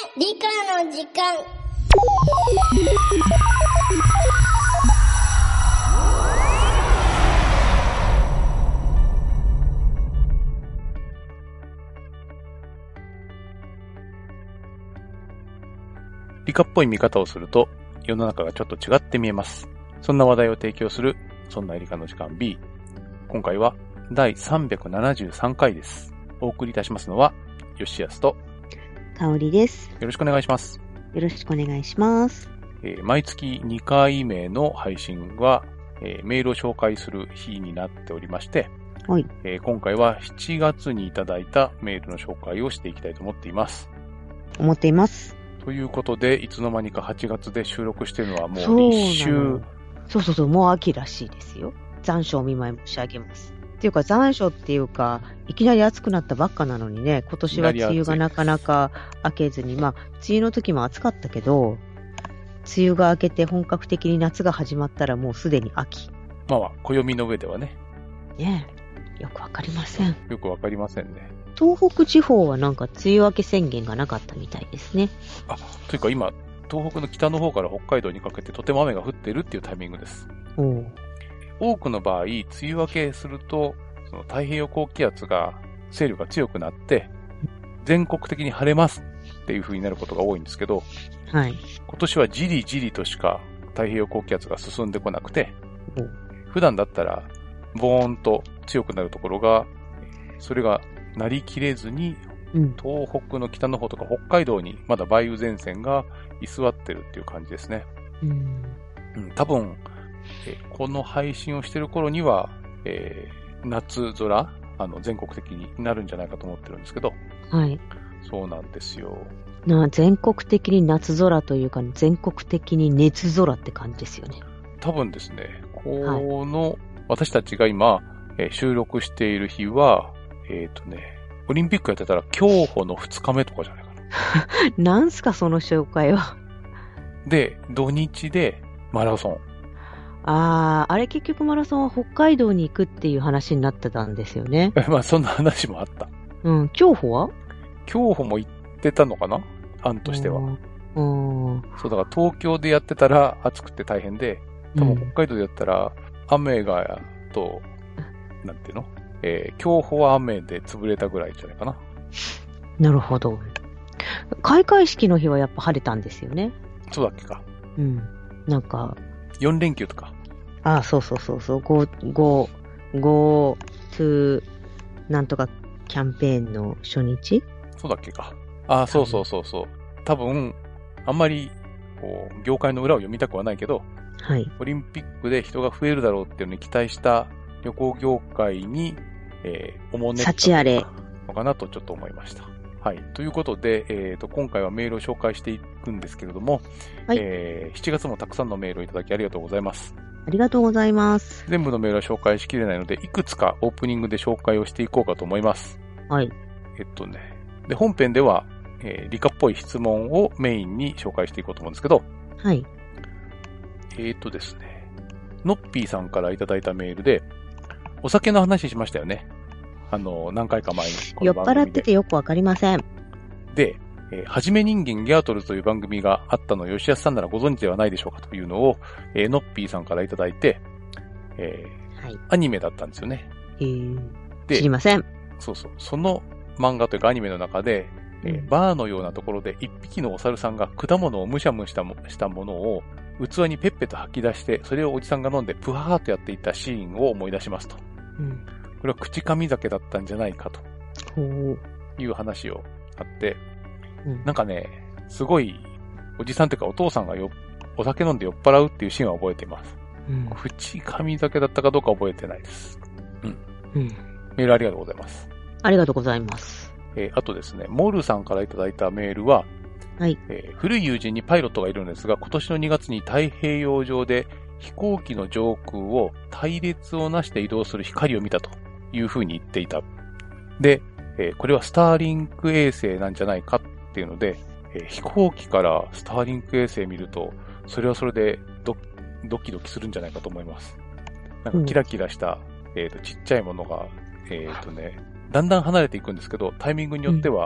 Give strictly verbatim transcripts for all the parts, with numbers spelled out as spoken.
理科の時間。 理科っぽい見方をすると世の中がちょっと違って見えます。そんな話題を提供するそんな理科の時間 B。今回はだいさんびゃくななじゅうさんかいです。お送りいたしますのは吉安と香織です。 よろしくお願いします。 よろしくお願いします。 えー、毎月にかいめの配信は、えー、メールを紹介する日になっておりまして、 はい。 えー、今回はしちがつにいただいたメールの紹介をしていきたいと思っています。 思っています。 ということで、いつの間にかはちがつで収録しているのはもう立秋。 そうそうそう、もう秋らしいですよ。残暑お見舞い申し上げます。っていうか残暑っていうか、いきなり暑くなったばっかなのにね、今年は梅雨がなかなか明けずに、まあ、梅雨の時も暑かったけど、梅雨が明けて本格的に夏が始まったらもうすでに秋。 まあ、暦の上ではね。 ねえ、よくわかりません。 よくわかりませんね。 東北地方はなんか梅雨明け宣言がなかったみたいですね。 あ、というか今、東北の北の方から北海道にかけてとても雨が降っているっていうタイミングです。 おう。 多くの場合、梅雨明けすると、その太平洋高気圧が勢力が強くなって、全国的に晴れますっていう風になることが多いんですけど、 はい。 今年はじりじりとしか太平洋高気圧が進んでこなくて、 おう。 普段だったら、ボーンと強くなるところが、それがなりきれずに、 うん、 東北の北の方とか北海道にまだ梅雨前線が居座ってるっていう感じですね。 うん。 うん、多分、えこの配信をしてる頃には、えー、夏空、あの、全国的になるんじゃないかと思ってるんですけど。 はい。 そうなんですよ。 な全国的に夏空というか、全国的に熱空って感じですよね。 多分ですね、この、はい、私たちが今、えー、収録している日は、えっとね、オリンピックやってたら競歩のふつかめとかじゃないかな。なんすか、その紹介は。 で、土日でマラソン。 ああ、あれ結局マラソンは北海道に行くっていう話になってたんですよね。 まあそんな話もあった。 うん、競歩は競歩も行ってたのかな、案としては。 うん。 そうだから東京でやってたら暑くて大変で、多分北海道でやったら雨がと、うん、なんていうの、えー、競歩は雨で潰れたぐらいじゃないかな。 なるほど。開会式の日はやっぱ晴れたんですよね。 そうだっけか。 うん。なんか。 よん連休とか。 ああ、そうそうそうそう。Go, Go, Go to なんとかキャンペーンの初日？ そうだっけか。ああ、そうそうそうそう。多分、あんまり、こう、業界の裏を読みたくはないけど、 はい。 オリンピックで人が増えるだろうっていうのに期待した旅行業界に、えー、おもねったのかなとちょっと思いました。はい。ということで、えーと、今回はメールを紹介していくんですけれども、はい、えー、しちがつもたくさんのメールをいただきありがとうございます。 ありがとうございます。 全部のメールは紹介しきれないので、いくつかオープニングで紹介をしていこうかと思います。 はい。 えっとね、で、本編では、えー、理科っぽい質問をメインに紹介していこうと思うんですけど、 はい。 えーとですね、のっぴーさんからいただいたメールで、お酒の話しましたよね。あの、何回か前に。 酔っ払っててよくわかりません。 で、えー、はじめ人間ギャートルズという番組があったのを吉安さんならご存知ではないでしょうかというのを、えー、のっぴーさんからいただいて、えーはい、アニメだったんですよね。 へー。で、知りません。 そうそう。その漫画というかアニメの中で、えー、バーのようなところで一匹のお猿さんが果物をむしゃむしゃしたものを器にペッペと吐き出して、それをおじさんが飲んでプハーとやっていたシーンを思い出しますと。うん、これは口噛み酒だったんじゃないかという話をあって、うん、なんかね、すごいおじさんというかお父さんがよお酒飲んで酔っ払うっていうシーンは覚えています。うん、口噛み酒だったかどうか覚えてないです。うん。うん、メールありがとうございます。 ありがとうございます。 えー、あとですね、モルさんからいただいたメールは、はいえー、古い友人にパイロットがいるんですが、今年のにがつに太平洋上で飛行機の上空を隊列をなして移動する光を見たというふうに言っていた。で、えー、これはスターリンク衛星なんじゃないかっていうので、えー、飛行機からスターリンク衛星見ると、それはそれで ド, ドキドキするんじゃないかと思います。なんかキラキラした、うん、えっと、ちっちゃいものが、えっとね、だんだん離れていくんですけど、タイミングによっては、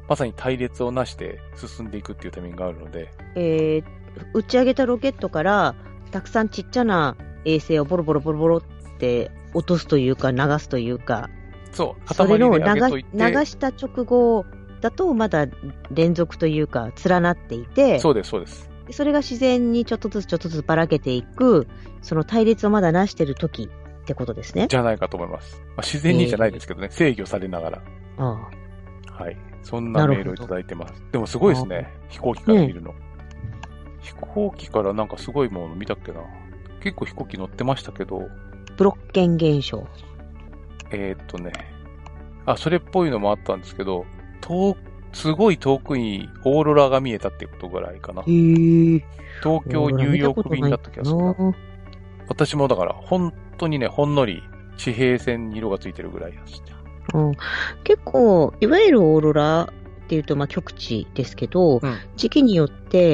まさに隊列をなして進んでいくっていうタイミングがあるので。 えー、打ち上げたロケットから、たくさんちっちゃな衛星をボロボロボロボロって落とすというか、流すというか、 そう、 それの塊で上げといて流した直後だと、まだ連続というか、連なっていて、 そうです、そうです。 それが自然にちょっとずつちょっとずつばらけていく、その隊列をまだなしてる時ってことですね。 じゃないかと思います。まあ、自然にじゃないですけどね、えー、制御されながら。 ああ。はい。そんなメールをいただいてます。でもすごいですね。飛行機から見るの、ね。飛行機からなんかすごいもの見たっけな。結構飛行機乗ってましたけど。 ブロッケン現象。 えー、っとね。あ、それっぽいのもあったんですけど、遠、すごい遠くにオーロラが見えたっていうことぐらいかな。 へー。 東京、ニューヨーク便だった気がするな。私もだから、本当にね、ほんのり地平線に色がついてるぐらいでした。 うん、結構、いわゆるオーロラっていうと、まあ、極地ですけど、うん、時期によって、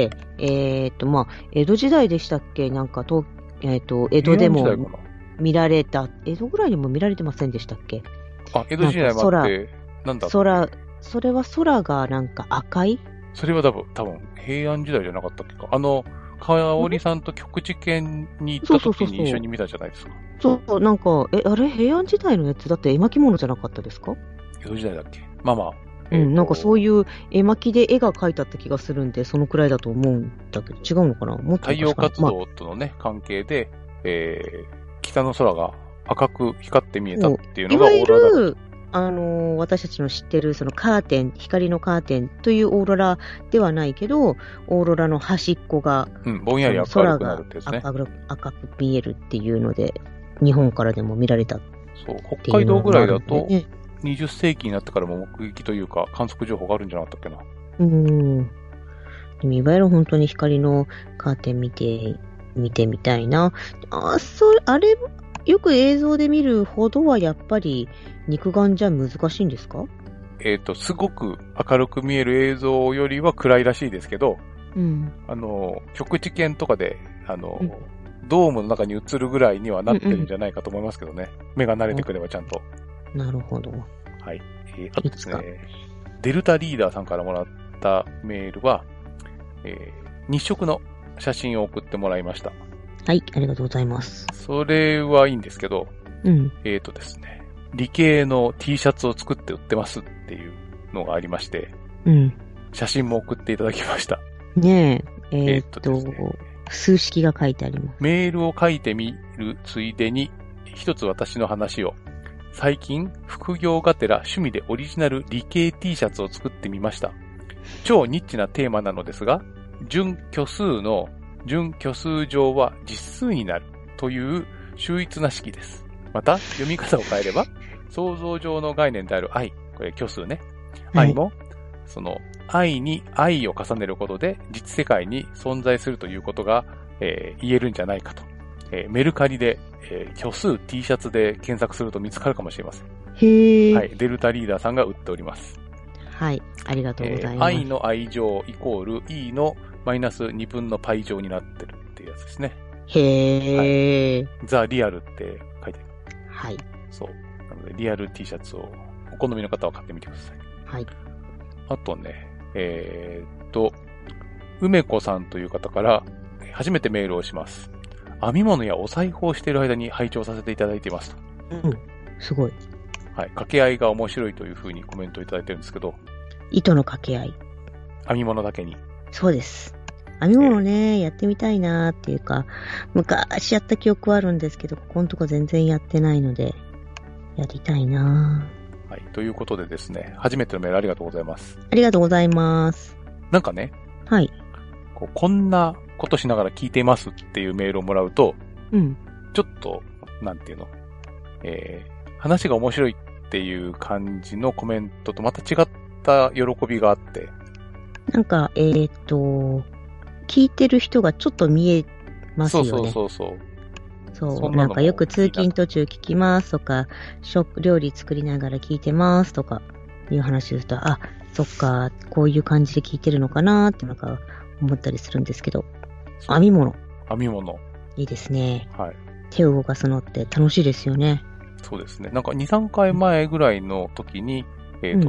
えっと、まあ、江戸時代でしたっけなんか、と、えっと、江戸でも見られた、江戸ぐらいにも見られてませんでしたっけ？ あ、江戸時代もあって、なんだ空、それは空がなんか赤い？ それは多分、多分、平安時代じゃなかったっけか。あの、かおりさんと極地圏に行った時に一緒に見たじゃないですか。 そうそう、なんか、え、あれ平安時代のやつだって絵巻物じゃなかったですか？ 江戸時代だっけ？まあまあ。 うん、なんかそういう絵巻で絵が描いてあった気がするんで、そのくらいだと思うんだけど、違うのかな？もっと太陽活動とのね、まあ、関係で、えー、北の空が赤く光って見えたっていうのがオーロラだ。いわゆる、 あのー、私たちの知ってるそのカーテン、光のカーテンというオーロラではないけど、オーロラの端っこが、 うん、ぼんやり明るくなるってやつね。 空が赤く見えるっていうので、日本からでも見られた。 そう、北海道ぐらいだと、にじゅっせいきになってからも目撃というか観測情報があるんじゃなかったっけな。 うーん。でもいわゆる本当に光のカーテン見て、見てみたいな。あ、それ、あれ、よく映像で見るほどはやっぱり肉眼じゃ難しいんですか？ えっと、すごく明るく見える映像よりは暗いらしいですけど、 うん。 あの、極地圏とかで、あの、うん、ドームの中に映るぐらいにはなってるんじゃないかと思いますけどね。うんうん、目が慣れてくればちゃんと。 なるほど。 はい。えー、あとですね、デルタリーダーさんからもらったメールは、えー、日食の写真を送ってもらいました。 はい、ありがとうございます。 それはいいんですけど、 うん。 えっとですね、理系の T シャツを作って売ってますっていうのがありまして、 うん。 写真も送っていただきました。 ねえ、えー、っと、 えー、っとですね、 数式が書いてあります。 メールを書いてみるついでに、一つ私の話を。最近、副業がてら趣味でオリジナル理系 T シャツを作ってみました。超ニッチなテーマなのですが、準虚数の準虚数乗は実数になるという秀逸な式です。また、読み方を変えれば、想像上の概念である i、これ虚数ね。i も、その i に i を重ねることで実世界に存在するということが、えー、言えるんじゃないかと。えー、メルカリで、えー、虚数 T シャツで検索すると見つかるかもしれません。 へー。 はい。デルタリーダーさんが売っております。 はい。ありがとうございます。 えー、i の i 乗イコール e のマイナスにぶんの π 乗になってるっていうやつですね。 へー。はい、 ザ・リアルって書いてある。 はい。 そう。なので、リアル T シャツをお好みの方は買ってみてください。 はい。 あとね、えー、っと、梅子さんという方から初めてメールをします。編み物やお裁縫をしている間に拝聴させていただいていますと。 うん。すごい。 はい。掛け合いが面白いというふうにコメントをいただいてるんですけど。 糸の掛け合い。 編み物だけに。 そうです。編み物ね、えー、やってみたいなーっていうか、昔やった記憶はあるんですけど、ここのとこ全然やってないので、やりたいなー。 はい。ということでですね、初めてのメールありがとうございます。 ありがとうございます。 なんかね。 はい。 こう、こんなことしながら聞いていますっていうメールをもらうと、 うん。 ちょっと、なんていうの、えー、話が面白いっていう感じのコメントとまた違った喜びがあって。 なんか、えー、っと、聞いてる人がちょっと見えますよね。 そうそうそうそう。そう、なんかよく通勤途中聞きますとか、食、料理作りながら聞いてますとかいう話をすると、あ、そっか、こういう感じで聞いてるのかなってなんか思ったりするんですけど、編み物。 編み物。 いいですね。 はい。 手を動かすのって楽しいですよね。 そうですね。なんかに、さんかいまえぐらいの時に、えっと、うん、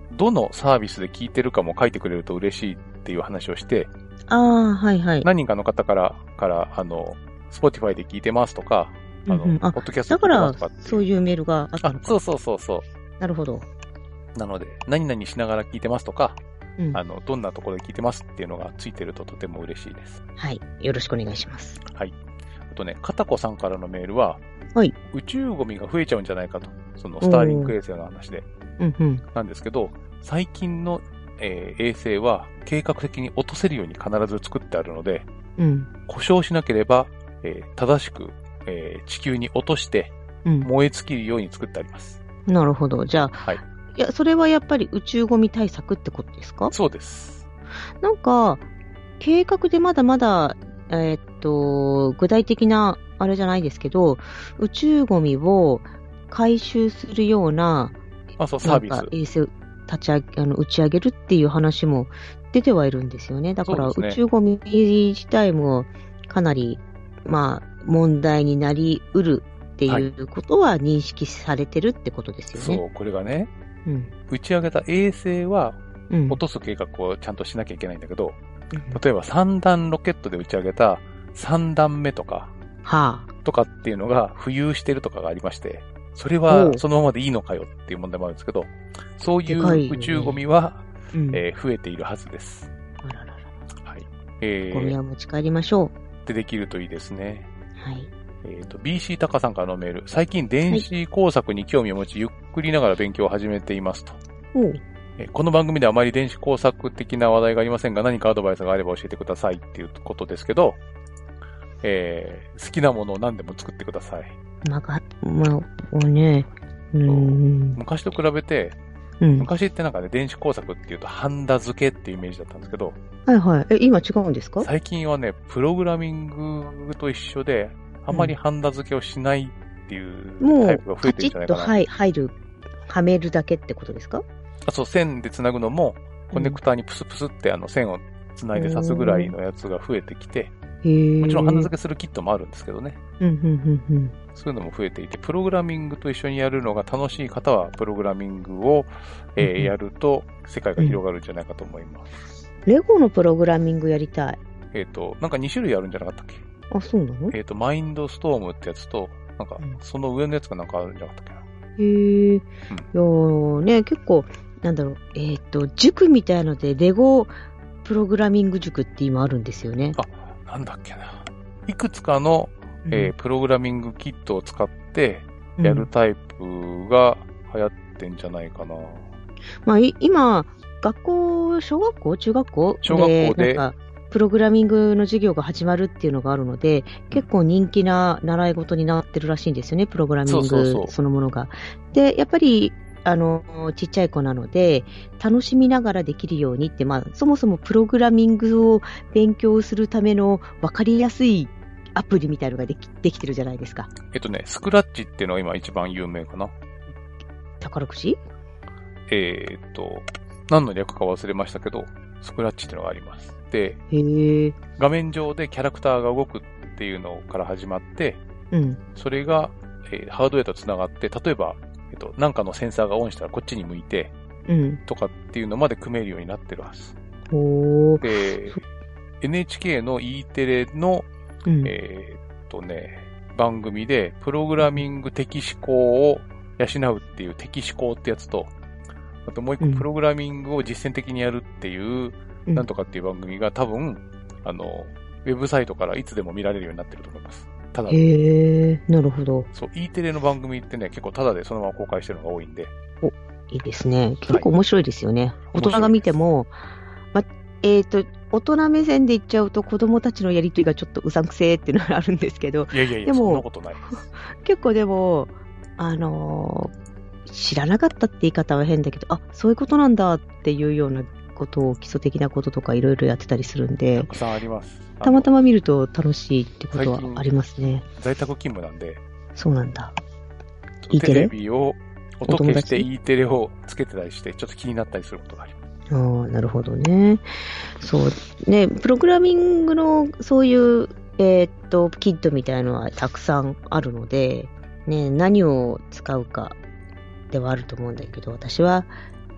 どのサービスで聞いてるかも書いてくれると嬉しいっていう話をして、 ああ、はいはい。 何人かの方から、から、あの、Spotify で聞いてますとか、あの、 うんうん、あ、 ポッドキャストだからで聞いてますとかっていう。 そういうメールがあったのか。 あ、そうそうそうそう。 なるほど。 なので、何々しながら聞いてますとか、 うん、 あの、どんなところで聞いてますっていうのがついてるととても嬉しいです。 はい。よろしくお願いします。 はい。あとね、片子さんからのメールは、 はい。 宇宙ゴミが増えちゃうんじゃないかと。その、スターリンク衛星の話で。 うんうん。 なんですけど、最近の、えー衛星は計画的に落とせるように必ず作ってあるので、 うん。 故障しなければ、えー正しく、えー地球に落としてうん。 燃え尽きるように作ってあります。 なるほど。じゃあ、 はい。 いや、それはやっぱり宇宙ゴミ対策ってことですか？ そうです。 なんか、計画でまだまだ、えーっと、具体的な、あれじゃないですけど、宇宙ゴミを回収するような、 あ、そう、サなんービス。 か衛星立ち上げ、あの、打ち上げるっていう話も出てはいるんですよね。だから、 そうですね宇宙ゴミ自体もかなり、まあ、問題になりうるっていうことは認識されてるってことですよね。 そう、これがね、 うん。 打ち上げた衛星はうん。 落とす計画をちゃんとしなきゃいけないんだけど、 うん例えばさん段ロケットで打ち上げたさん段目とか、 はあ。 とかっていうのが浮遊してるとかがありまして、それおうはそのままでいいのかよっていう問題もあるんですけど、そういでかいよねう宇宙ゴミは、 うん。 えー増えているはずです。 あららら。 はい。えー、 ゴミは持ち帰りましょでできるといいですね。 う。はい。 えっ、と、ビーシー タカさんからのメール。最近電子工作に興味を持ち、ゆっくりながら勉強を始めていますと。 おう。 えーこの番組ではあまり電子工作的な話題がありませんが、何かアドバイスがあれば教えてくださいっていうことですけど、えー好きなものを何でも作ってください。 まあ、が、まあ、もうね、うーん。 昔と比べて、 うん。 昔ってなんかね、電子工作っていうと、ハンダ付けっていうイメージだったんですけど、 はいはい。え、今違うんですか？ 最近はね、プログラミングと一緒で、あんまりハンダ付けをしないっていうもうタイプが、増えてるんじゃないかな。 カチッと入入る、はめるだけってことですか？ あ、そう、線で繋ぐのも、コネクターにプスプスってあの線を繋いで刺すぐらいのやつが増えてきて、 へー。 もちろんハンダ付けするキットもあるんですけどね。 うん、うん、うん、うん。 そういうのも増えていて、プログラミングと一緒にやるのが楽しい方は、プログラミングを、えーうんうんやると世界が広がるんじゃないかと思います。 レゴのプログラミングやりたい。 えっ、と、なんかに種類あるんじゃなかったっけ？ あ、そうなの？ えっ、と、マインドストームってやつと、なんかうん、 その上のやつがなんかあるんじゃなかったっけな。 へー。いやーね、結構、なんだろう、えっ、と、塾みたいので、レゴプログラミング塾って今あるんですよね。 あ、なんだっけな。いくつかの、えープログラミングキットを使ってやるタイプが流行ってんじゃないかな。 まあ、い今、学校、小学校中学校小学校でなんか、プログラミングの授業が始まるっていうのがあるので、結構人気な習い事になってるらしいんですよね、プログラミンそうそうそうグそのものが。で、やっぱり、あの、ちっちゃい子なので、楽しみながらできるようにって、まあ、そもそもプログラミングを勉強するための分かりやすいアプリみたいのができできてるじゃないですか。 えっとね、スクラッチっていうのが今一番有名かな。 宝くじ？ えーっと、何の略か忘れましたけど、スクラッチっていうのがあります。で、 へー。 画面上でキャラクターが動くっていうのから始まって、 うん。 それが、えーハードウェアと繋がって、例えば、えっと、なんかのセンサーがオンしたらこっちに向いて、 うん。 とかっていうのまで組めるようになってるはず。 ほー。 で、エヌエイチケー の E テレの、 うん。 えーっとね、番組で、プログラミング的思考を養うっていう的思考ってやつと、あともう一個うんプログラミングを実践的にやるっていう、 うんなんとかっていう番組が多分、あの、ウェブサイトからいつでも見られるようになってると思います。ただ、 へー。なるほど。 そう、E テレの番組ってね、結構タダでそのまま公開してるのが多いんで、 いいですね。結構面白いですよね。大人が見ても、ま、えっ、と、大人目線で言っちゃうと子供たちのやりとりがちょっとうさんくせーっていうのがあるんですけど、 いやいやいや、 でもそんなことない。 結構でも、あのー知らなかったって言い方は変だけど、あ、そういうことなんだっていうようなことを基礎的なこととかいろいろやってたりするんでた、くさんあります。 たまたまま見ると楽しいってことはありますね。 在宅勤務なんで、 そうなんだ。E テテレレビを、音お友達消して E テレをつけてたりして、ちょっと気になったりすることがあります。 ああ、なるほどね。そう。ね、プログラミングのそういう、えーっと、キットみたいのはたくさんあるので、ね、何を使うかではあると思うんだけど、私は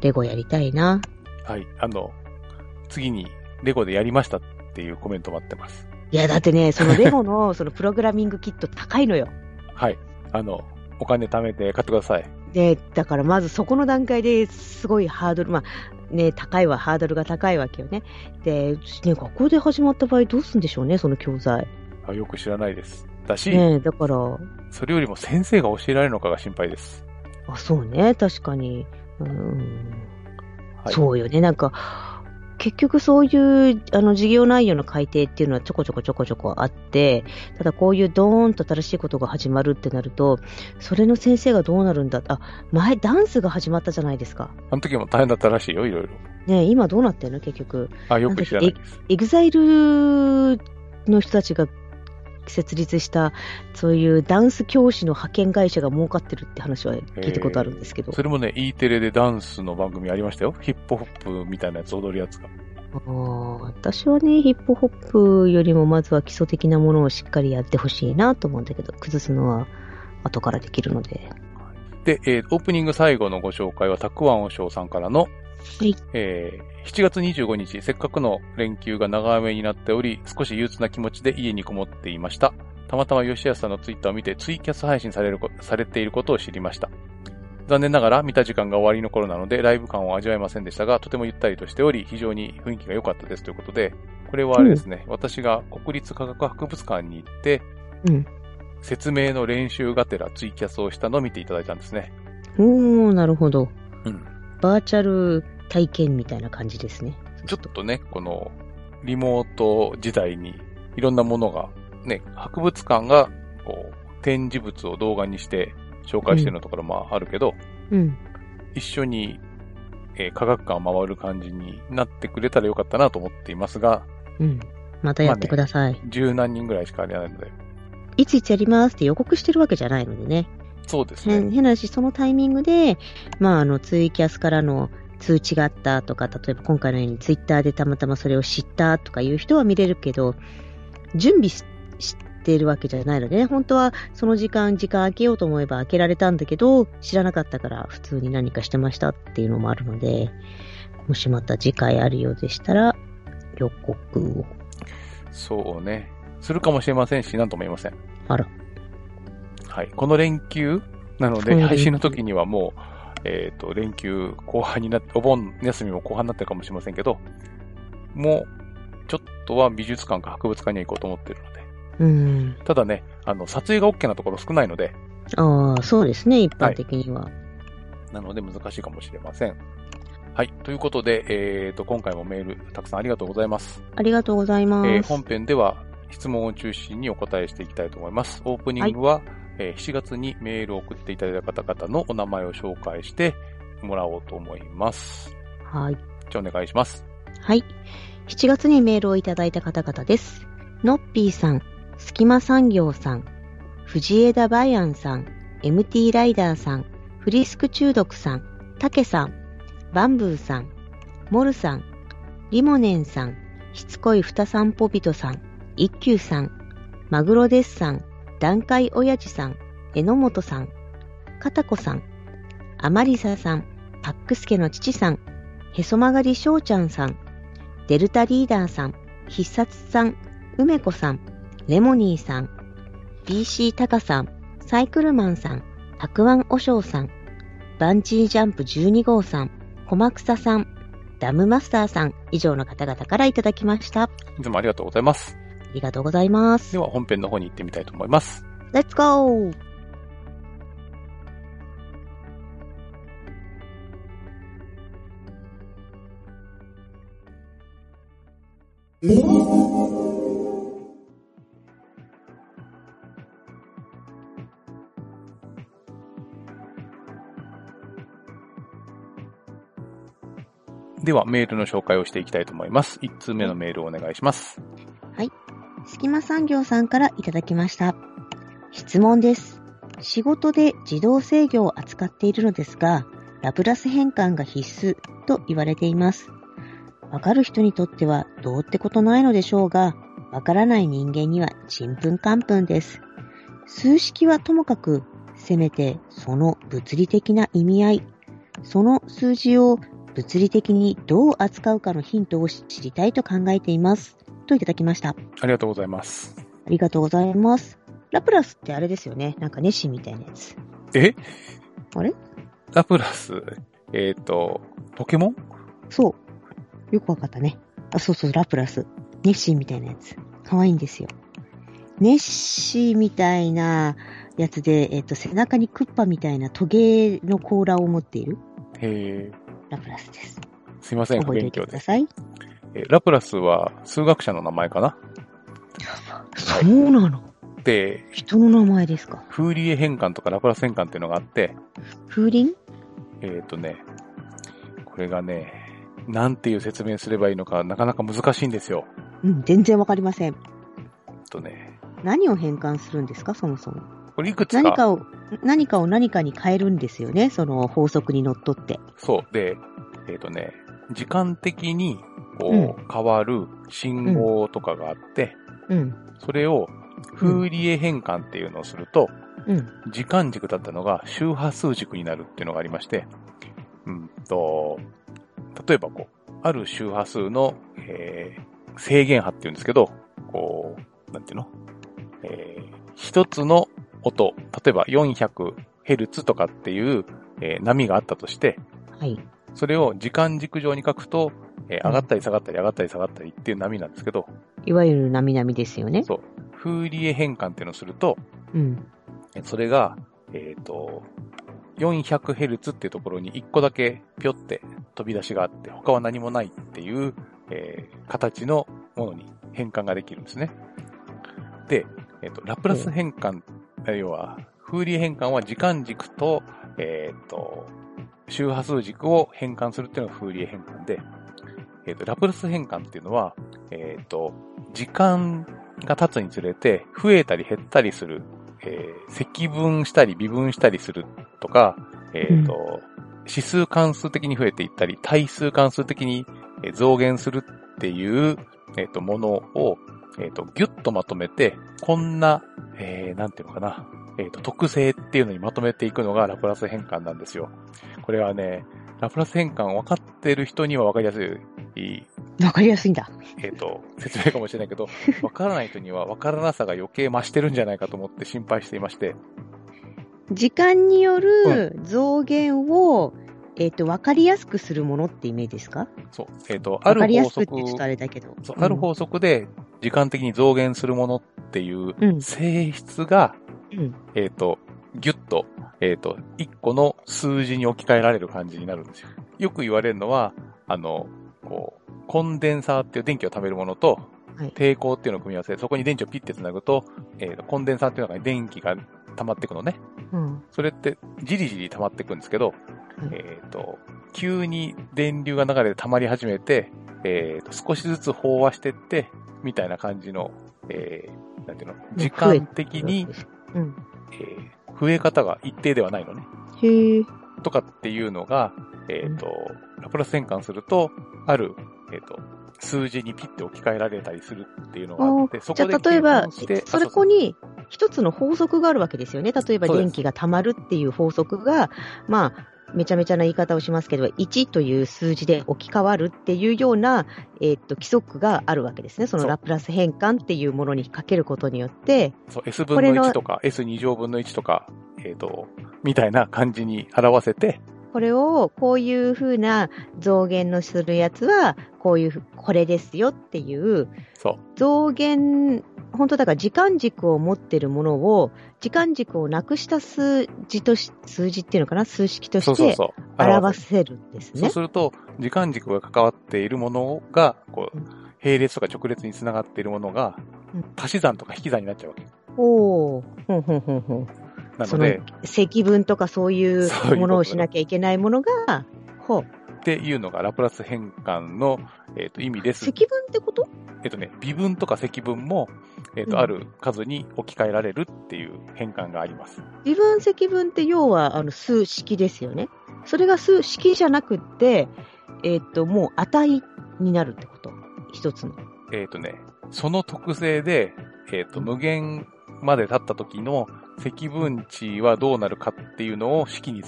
レゴやりたいな。 はい。あの、次にレゴでやりましたっていうコメント待ってます。 いや、だってね、そのレゴのそのプログラミングキット高いのよ。 はい。あの、お金貯めて買ってください。 で、だからまずそこの段階ですごいハードル、まあね、高いわ、ハードルが高いわけよね。で、ね、学校で始まった場合どうするんでしょうね、その教材。 あ、よく知らないです。だし、 ね、だから、 それよりも先生が教えられるのかが心配です。 あ、そうね、確かに。うん、 はい、 そうよね、なんか、結局そういうあの授業内容の改定っていうのはちょこちょこちょこちょこあって、ただこういうドーンと新しいことが始まるってなると、それの先生がどうなるんだ。あ、前ダンスが始まったじゃないですか。 あの時も大変だったらしいよ、いろいろ。 ねえ、今どうなってんの結局。 あ、よく知らないです。 エグザイルの人たちが設立したそういうダンス教師の派遣会社が儲かってるって話は聞いたことあるんですけど、 それもね E テレでダンスの番組ありましたよ。ヒップホップみたいなやつ踊るやつが。 あ、私はねヒップホップよりもまずは基礎的なものをしっかりやってほしいなと思うんだけど、崩すのは後からできるので。 で、えー、オープニング最後のご紹介はたくあんおしょうさんからの、 はい、 えー、しちがつにじゅうごにち、せっかくの連休が長めになっており、少し憂鬱な気持ちで家にこもっていました。たまたま吉安さんのツイッターを見てツイキャス配信されるされていることを知りました。残念ながら見た時間が終わりの頃なのでライブ感を味わえませんでしたが、とてもゆったりとしており、非常に雰囲気が良かったですということで、これはあれですね、うん、私が国立科学博物館に行って、うん、説明の練習がてらツイキャスをしたのを見ていただいたんですね。 おー、なるほど。 うん。 バーチャル体験みたいな感じですね。 ちょっとね、このリモート時代にいろんなものがね、博物館がこう展示物を動画にして紹介してるのところもあるけど、 うん、 一緒に、えー、科学館を回る感じになってくれたらよかったなと思っていますが、 うん、またやってください。 まあね、十何人ぐらいしかやらないので、 いついつやりますって予告してるわけじゃないのでね。 そうですね。 変な話、そのタイミングで、まあ、あの、ツイキャスからの通知があったとか、例えば今回のようにツイッターでたまたまそれを知ったとかいう人は見れるけど、準備ししてるわけじゃないのでね、本当はその時間、時間空けようと思えば空けられたんだけど、知らなかったから普通に何かしてましたっていうのもあるので、もしまた次回あるようでしたら、予告を。 そうね。するかもしれませんし、なんとも言いません。 あら。 はい。この連休なので、配信の時にはもう、えっと、連休後半になって、お盆休みも後半になってるかもしれませんけど、もう、ちょっとは美術館か博物館には行こうと思ってるので。 うん。 ただね、あの、撮影が OK なところ少ないので。 ああ、そうですね、一般的には。 はい、なので難しいかもしれません。はい。ということで、えっと、今回もメールたくさんありがとうございます。 ありがとうございます。 えー、本編では質問を中心にお答えしていきたいと思います。オープニングは、はい、えー、しちがつにメールを送っていただいた方々のお名前を紹介してもらおうと思います。 はい。 じゃあお願いします。 はい。しちがつにメールをいただいた方々です。のっぴーさん、すきま産業さん、藤枝バイアンさん、エムティー ライダーさん、フリスク中毒さん、たけさん、バンブーさん、モルさん、リモネンさん、しつこいふた散歩人さん、一休さん、マグロデッサン、段階おやじさん、榎本さん、かたこさん、アマリサさん、パックスケの父さん、へそ曲がりしょうちゃんさん、デルタリーダーさん、必殺さん、梅子さん、レモニーさん、ビーシー タカさん、サイクルマンさん、たくあんおしょうさん、バンジージャンプじゅうに号さん、小マクサさん、ダムマスターさん、以上の方々からいただきました。 いつもありがとうございます。 ありがとうございます。 では本編の方に行ってみたいと思います。 レッツゴー！ ではメールの紹介をしていきたいと思います。いち通目のメールをお願いします。 はい。すきま産業さんからいただきました。質問です。仕事で自動制御を扱っているのですが、ラプラス変換が必須と言われています。わかる人にとってはどうってことないのでしょうが、わからない人間にはちんぷんかんぷんです。数式はともかく、せめてその物理的な意味合い、 その数字を物理的にどう扱うかのヒントを知りたいと考えています。といただきました。 ありがとうございます。 ありがとうございます。ラプラスってあれですよね。なんかネッシーみたいなやつ。 えあれラプラス、えっと、ポケモン？ そう。よくわかったね。あ、そうそう、ラプラス。ネッシーみたいなやつ。かわいいんですよ。ネッシーみたいなやつで、えっと、背中にクッパみたいなトゲの甲羅を持っている。 へー。 ラプラスです。 すいません、不覚えておいて勉強です。 ください。 えラプラスは数学者の名前かな？ そうなの？ で、 人の名前ですか？ フーリエ変換とかラプラス変換っていうのがあって、 風鈴？ えっとね、これがね、なんていう説明すればいいのかなかなか難しいんですよ。 うん、全然わかりません。 えっとね、 何を変換するんですか、そもそも。 これいくつか。 何かを、何かを何かに変えるんですよね、その法則にのっとって。 そう。で、えっとね、時間的にこう、うん、変わる信号とかがあって、 うん、 それをフーリエ変換っていうのをすると、 うん、 時間軸だったのが周波数軸になるっていうのがありまして、うんと、例えばこう、ある周波数の、えー、制限波っていうんですけど、こう、なんていうの、えー、一つの音、例えば よんひゃくヘルツ とかっていう、えー、波があったとして、 はい。 それを時間軸上に書くと、えー、上がったり下がったり上がったり下がったりっていう波なんですけど、 いわゆる波々ですよね。 そう。フーリエ変換っていうのをすると、 うん。 それが、えっと、よんひゃくヘルツ っていうところにいっこだけぴょって飛び出しがあって、他は何もないっていう、えー、形のものに変換ができるんですね。で、えっと、ラプラス変換、要は、フーリエ変換は時間軸と、えっと、周波数軸を変換するっていうのがフーリエ変換で、えっと、ラプラス変換っていうのは、えっと、時間が経つにつれて増えたり減ったりする、えー、積分したり微分したりするとか、えっと、うん、指数関数的に増えていったり、対数関数的に増減するっていう、えっと、ものを、えっと、ギュッとまとめて、こんな、えー、なんていうのかな、えっと、特性っていうのにまとめていくのがラプラス変換なんですよ。これはね、ラプラス変換分かってる人には分かりやすい。 分かりやすいんだ。 えっと、説明かもしれないけど、分からない人には分からなさが余計増してるんじゃないかと思って心配していまして。 時間による増減を、うん、えっと、分かりやすくするものってイメージですか？ そう。えっと、ある法則。分かりやすくってちょっとあれだけど。 そう、うん、ある法則で時間的に増減するものっていう性質が、うん、えっと、ギュッと、えっと、一個の数字に置き換えられる感じになるんですよ。よく言われるのは、あの、こう、コンデンサーっていう電気を貯めるものと、はい、抵抗っていうのを組み合わせて、そこに電池をピッて繋ぐと、えーと、コンデンサーっていうのが電気が溜まっていくのね。うん、それって、じりじり溜まっていくんですけど、うん、えっと、急に電流が流れて溜まり始めて、えーと、少しずつ飽和していって、みたいな感じの、えー、なんていうの、時間的に、うん、えー、増え方が一定ではないのね。 へー。 とかっていうのが、えっと、うん、ラプラス変換すると、ある、えっと、数字にピッて置き換えられたりするっていうのがあって、そこでじゃあ例えば、それこに一つの法則があるわけですよね。例えば電気が溜まるっていう法則が、まあ、めちゃめちゃな言い方をしますけど、いちという数字で置き換わるっていうような、えっと、規則があるわけですね。そのラプラス変換っていうものにかけることによって、 そう、S 分のいちとか エスに 乗分のいちとか、えっと、みたいな感じに表せて、 これをこういう風な増減のするやつはこういうこれですよっていう増減、本当だから時間軸を持っているものを時間軸をなくした数字とし数字っていうのかな、数式として表せるんですね。 そうすると時間軸が関わっているものがこう、うん、並列とか直列につながっているものが、うん、足し算とか引き算になっちゃうわけ。 おー、ほんほんほんほん。なので、積分とかそういうものをしなきゃいけないものが、 ほう。っていうのがラプラス変換の、えー、と意味です。 積分ってこと？ えっ、とね、微分とか積分も、えっ、と、うん、ある数に置き換えられるっていう変換があります。 微分積分って要はあの数式ですよね。それが数式じゃなくって、えっ、ー、と、もう値になるってこと？一つの。 えっ、とね、その特性で、えっ、と、無限まで経った時の積分値はどうなるかっていうのを式にする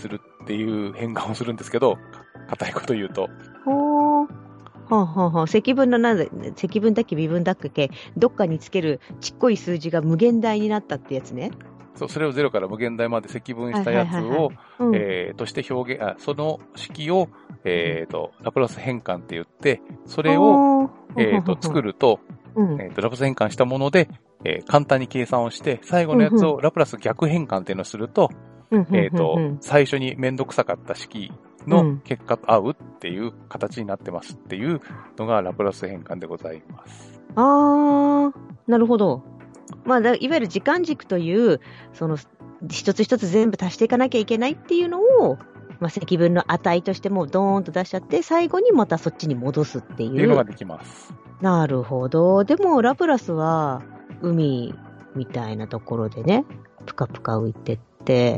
っていう変換をするんですけど、硬いこと言うと。 ほー。はあ、はあはあ、積分のなんだ、積分だっけ微分だっけ、どっかにつけるちっこい数字が無限大になったってやつね。 そう、それをゼロから無限大まで積分したやつを、えー、として表現、あ、その式を、えー、と、ラプラス変換って言って、それを、えー、と、作ると、うんえー、と、ラプラス変換したもので、えー、簡単に計算をして、最後のやつをラプラス逆変換っていうのをすると、うんうん、えー、と、最初にめんどくさかった式の結果と合うっていう形になってますっていうのがラプラス変換でございます。 あー、なるほど。まあ、いわゆる時間軸という、その、一つ一つ全部足していかなきゃいけないっていうのを、まあ、積分の値としてもドーンと出しちゃって、最後にまたそっちに戻すっていう。っていうのができます。 なるほど。でも、ラプラスは、海みたいなところでね、ぷかぷか浮いてって、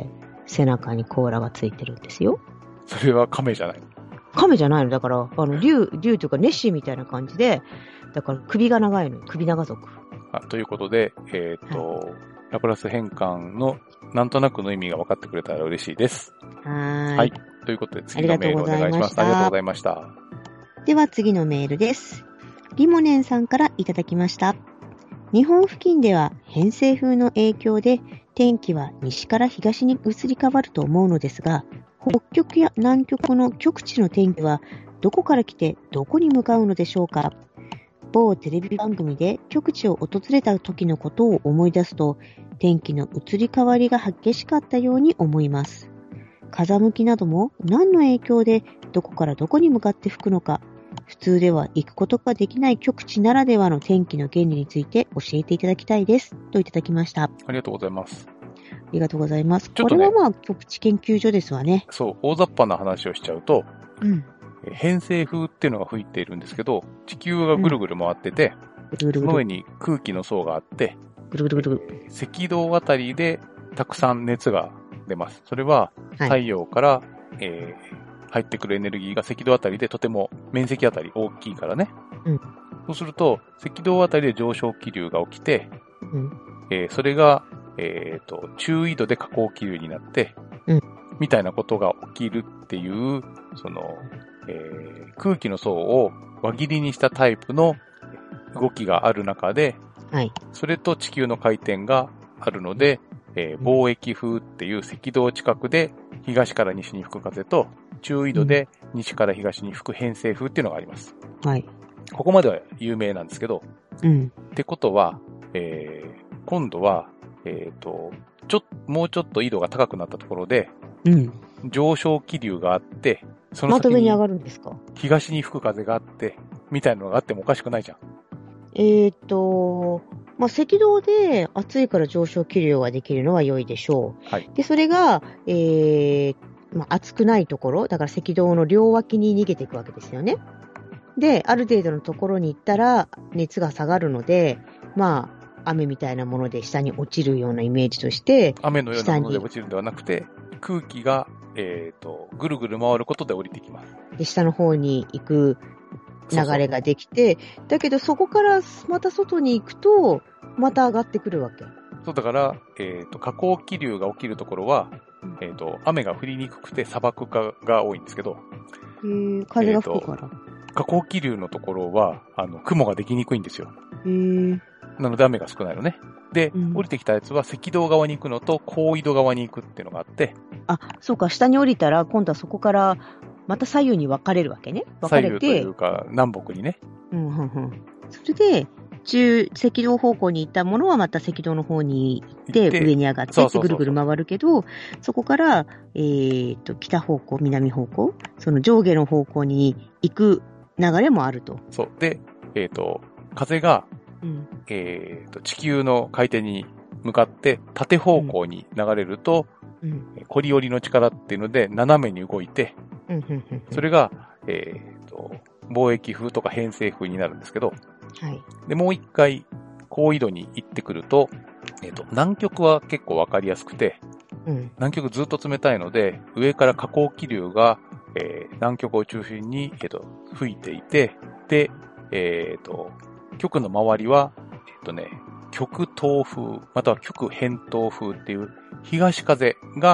背中に甲羅がついてるんですよ。 それは亀じゃないの？ 亀じゃないのだから、あの、竜、竜というかネッシーみたいな感じで、だから首が長いのよ。首長族。 あということで、えっ、ー、と、はい、ラプラス変換のなんとなくの意味が分かってくれたら嬉しいです。 はい。 はい。ということで、次のメールお願いします。ありがとうございました。 では次のメールです。リモネンさんからいただきました。日本付近では偏西風の影響で天気は西から東に移り変わると思うのですが、北極や南極の極地の天気はどこから来てどこに向かうのでしょうか。某テレビ番組で極地を訪れた時のことを思い出すと、天気の移り変わりが激しかったように思います。風向きなども何の影響でどこからどこに向かって吹くのか、普通では行くことができない極地ならではの天気の原理について教えていただきたいです。といただきました。ありがとうございます。 ありがとうございます。ちょっとね、これはまあ極地研究所ですわね。 そう、大雑把な話をしちゃうと、 うん、 偏西風っていうのが吹いているんですけど、地球がぐるぐる回ってて、うん、その上に空気の層があって、 ぐるぐるぐるぐる、 赤道あたりでたくさん熱が出ます。それは太陽から、はい、えー入ってくるエネルギーが赤道あたりでとても面積あたり大きいからね。 うん、 そうすると、赤道あたりで上昇気流が起きて、 うんえー、それが、えーと、中緯度で下降気流になって、 うん、 みたいなことが起きるっていう、その、えー、空気の層を輪切りにしたタイプの動きがある中で、 はい、 それと地球の回転があるので、えー、貿易風っていう赤道近くで東から西に吹く風と、中緯度で西から東に吹く偏西風っていうのがあります。 はい。 ここまでは有名なんですけど、 うん。 ってことは、えー、今度は、えっと、ちょ、もうちょっと緯度が高くなったところで、 うん。 上昇気流があって、そのまた上に上がるんですか？ 東に吹く風があって、みたいなのがあってもおかしくないじゃん。 えっと、まあ、赤道で暑いから上昇気流ができるのは良いでしょう。はい。 で、それが、えー、まあ、暑くないところ、だから赤道の両脇に逃げていくわけですよね。で、ある程度のところに行ったら熱が下がるので、まあ、雨みたいなもので下に落ちるようなイメージとして、 雨のようなもので落ちるんではなくて、空気が、えっと、ぐるぐる回ることで降りてきます。 で、下の方に行く流れができて、そうそう、だけどそこからまた外に行くと、また上がってくるわけ。 そう、だから、えっと、下降気流が起きるところは、えっと、雨が降りにくくて砂漠化が多いんですけど、 へー、風が吹くから。 えー、下降気流のところは、あの、雲ができにくいんですよ。 へー。 なので雨が少ないのね。で、うん、降りてきたやつは赤道側に行くのと高緯度側に行くっていうのがあって。 あ、そうか、下に降りたら今度はそこからまた左右に分かれるわけね。分かれて。 左右というか南北にね。 うんうんうん。それで、中、赤道方向に行ったものはまた赤道の方に行って上に上がってってぐるぐる回るけど、そこから、えー、っと、北方向、南方向、その上下の方向に行く流れもあると。 そう。で、えー、っと、風が、 うん、 えー、っと、地球の回転に向かって縦方向に流れると、うん、コリオリの力っていうので斜めに動いて、 うんうんうんうん、 それが、えー、っと、貿易風とか偏西風になるんですけど、 はい。 で、もう一回、高緯度に行ってくると、えっと、南極は結構わかりやすくて、 うん、 南極ずっと冷たいので、上から下降気流が、えー、南極を中心に、えっと、吹いていて、で、えっと、極の周りは、えっとね、極東風、または極偏東風っていう東風が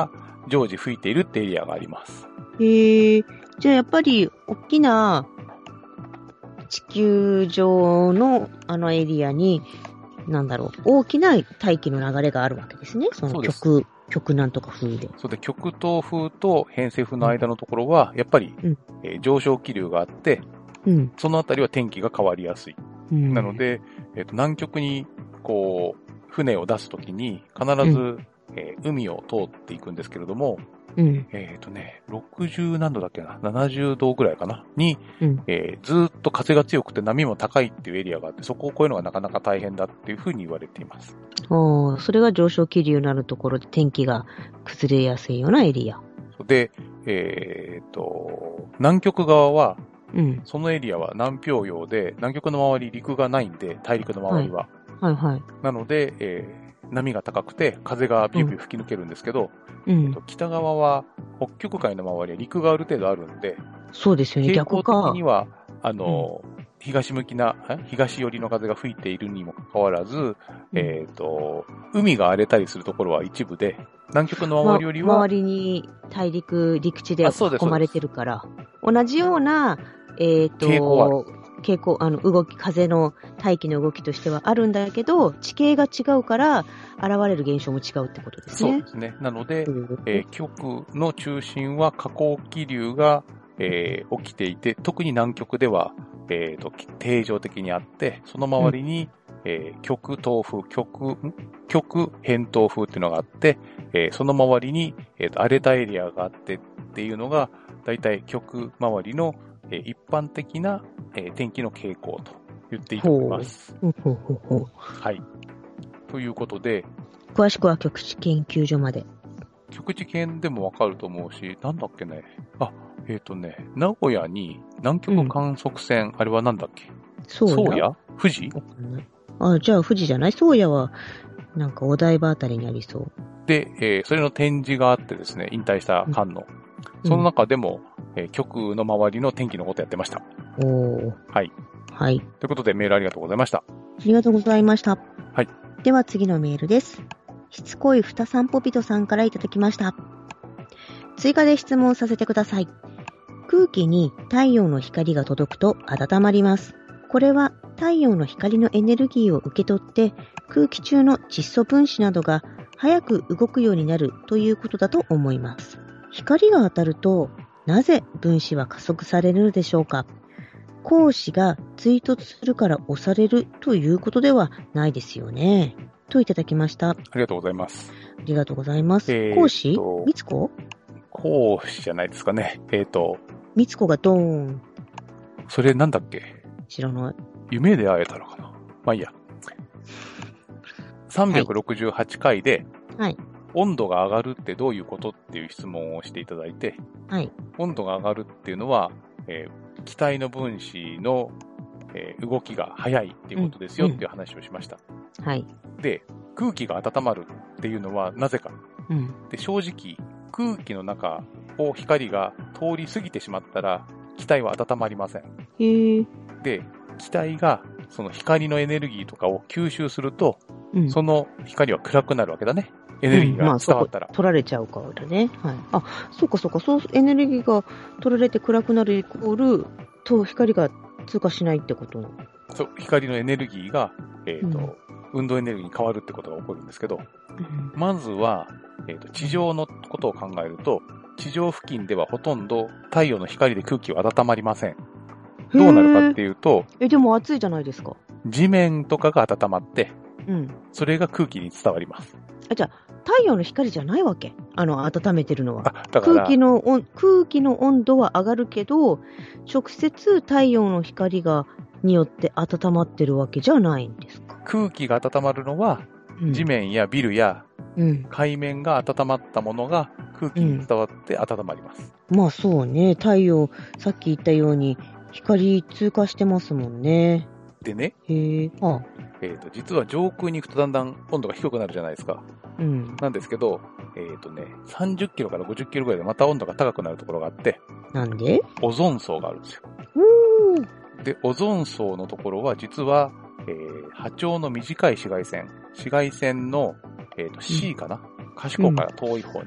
常時吹いているってエリアがあります。 へえ。じゃあやっぱり大きな地球上のあのエリアに、なんだろう、大きな大気の流れがあるわけですね。その極、極南とか風で。 そうで、極東風と偏西風の間のところは、やっぱり、うんえー、上昇気流があって、うん、そのあたりは天気が変わりやすい。うん、なので、えーと、南極に、こう、船を出すときに、必ず、うんえー、海を通っていくんですけれども、うん、えっ、ー、とね、ろくじゅう何度だっけな、ななじゅうどぐらいかな、に、うんえー、ずーっと風が強くて波も高いっていうエリアがあって、そこを越えるのがなかなか大変だっていうふうに言われています。 おー、それが上昇気流になるところで天気が崩れやすいようなエリア。 で、えっ、ー、と、南極側は、うん、そのエリアは南氷洋で、南極の周り陸がないんで、大陸の周りは。はい、はい、はい。なので、えー波が高くて風がビュービュー吹き抜けるんですけど、うんえっと、北側は北極海の周りは陸がある程度あるんで、 そうですよね、 傾向的には、あの、うん、東向きな、東寄りの風が吹いているにもかかわらず、うん、えっと、海が荒れたりするところは一部で、南極の周りよりは、 ま、周りに大陸、陸地で囲まれてるから、同じような、えっと、 傾向はある。 傾向、あの、動き、風の大気の動きとしてはあるんだけど、地形が違うから、現れる現象も違うってことですね。 そうですね。なので、えー、極の中心は下降気流が、えー、起きていて、特に南極では、えーと、定常的にあって、その周りに、うんえー、極東風、極、極偏東風っていうのがあって、えー、その周りに、えーと、荒れたエリアがあってっていうのが、だいたい極周りのえー、一般的な、えー、天気の傾向と言っていいと思います。 ほうほうほうほうはい。ということで、 詳しくは極地研究所まで。 極地研でもわかると思うし、なんだっけね。あ、えっ、ー、とね、名古屋に南極観測船、うん、あれはなんだっけ宗谷富士あ、じゃあ富士じゃない宗谷は、なんかお台場あたりにありそう。 で、えー、それの展示があってですね、引退した館の。うん、その中でも、えー、極の周りの天気のことやってました。 おー。 はい。 はい。 ということでメールありがとうございました。 ありがとうございました。 はい。 では次のメールです。しつこいふたさんぽ人さんからいただきました。追加で質問させてください。空気に太陽の光が届くと温まります。これは太陽の光のエネルギーを受け取って空気中の窒素分子などが早く動くようになるということだと思います。光が当たるとなぜ分子は加速されるのでしょうか。光子が追突するから押されるということではないですよね。といただきました。ありがとうございます。 ありがとうございます。えー、光子みつこ光子じゃないですかね。えっ、ー、と。 みつこがドーン。 それなんだっけ知らない。 夢で会えたのかな。まあいいや。さんびゃくろくじゅうはちかいで、 はい。 温度が上がるってどういうことっていう質問をしていただいて、 はい。 温度が上がるっていうのは、えー、気体の分子の、えー、動きが速いっていうことですよっていう話をしました。 うんうん、はい。 で、空気が温まるっていうのはなぜか。 うん、 で、正直、空気の中を光が通り過ぎてしまったら、気体は温まりません。 へー。 で、気体がその光のエネルギーとかを吸収すると、うん、その光は暗くなるわけだね。エネルギーが伝わったら。 うんまあ、取られちゃうからね。はい。あ、そうかそうか。そう、エネルギーが取られて暗くなるイコール、と光が通過しないってことなの。 そう、光のエネルギーが、えっ、ー、と、うん、運動エネルギーに変わるってことが起こるんですけど、うん、まずは、えっ、ー、と、地上のことを考えると、地上付近ではほとんど太陽の光で空気は温まりません。どうなるかっていうと、 え、でも暑いじゃないですか。 地面とかが温まって、 うん、 それが空気に伝わります。 あ、じゃあ、太陽の光じゃないわけ。あの、温めてるのは。 あ、だから空気の温、空気の温度は上がるけど、直接太陽の光が、によって温まってるわけじゃないんですか。 空気が温まるのは、うん、地面やビルや、海面が温まったものが空気に伝わって温まります。 うん、まあそうね。太陽、さっき言ったように、光通過してますもんね。 でね。 へえ。ああえっと、実は上空に行くとだんだん温度が低くなるじゃないですか。 うん。 なんですけど、えっとね、さんじゅっキロからごじゅっキロぐらいでまた温度が高くなるところがあって。 なんで？ オゾン層があるんですよ。 うーん。 で、オゾン層のところは実は、えー、波長の短い紫外線。紫外線の、えっと、C かな、うん、可視光から遠い方ね。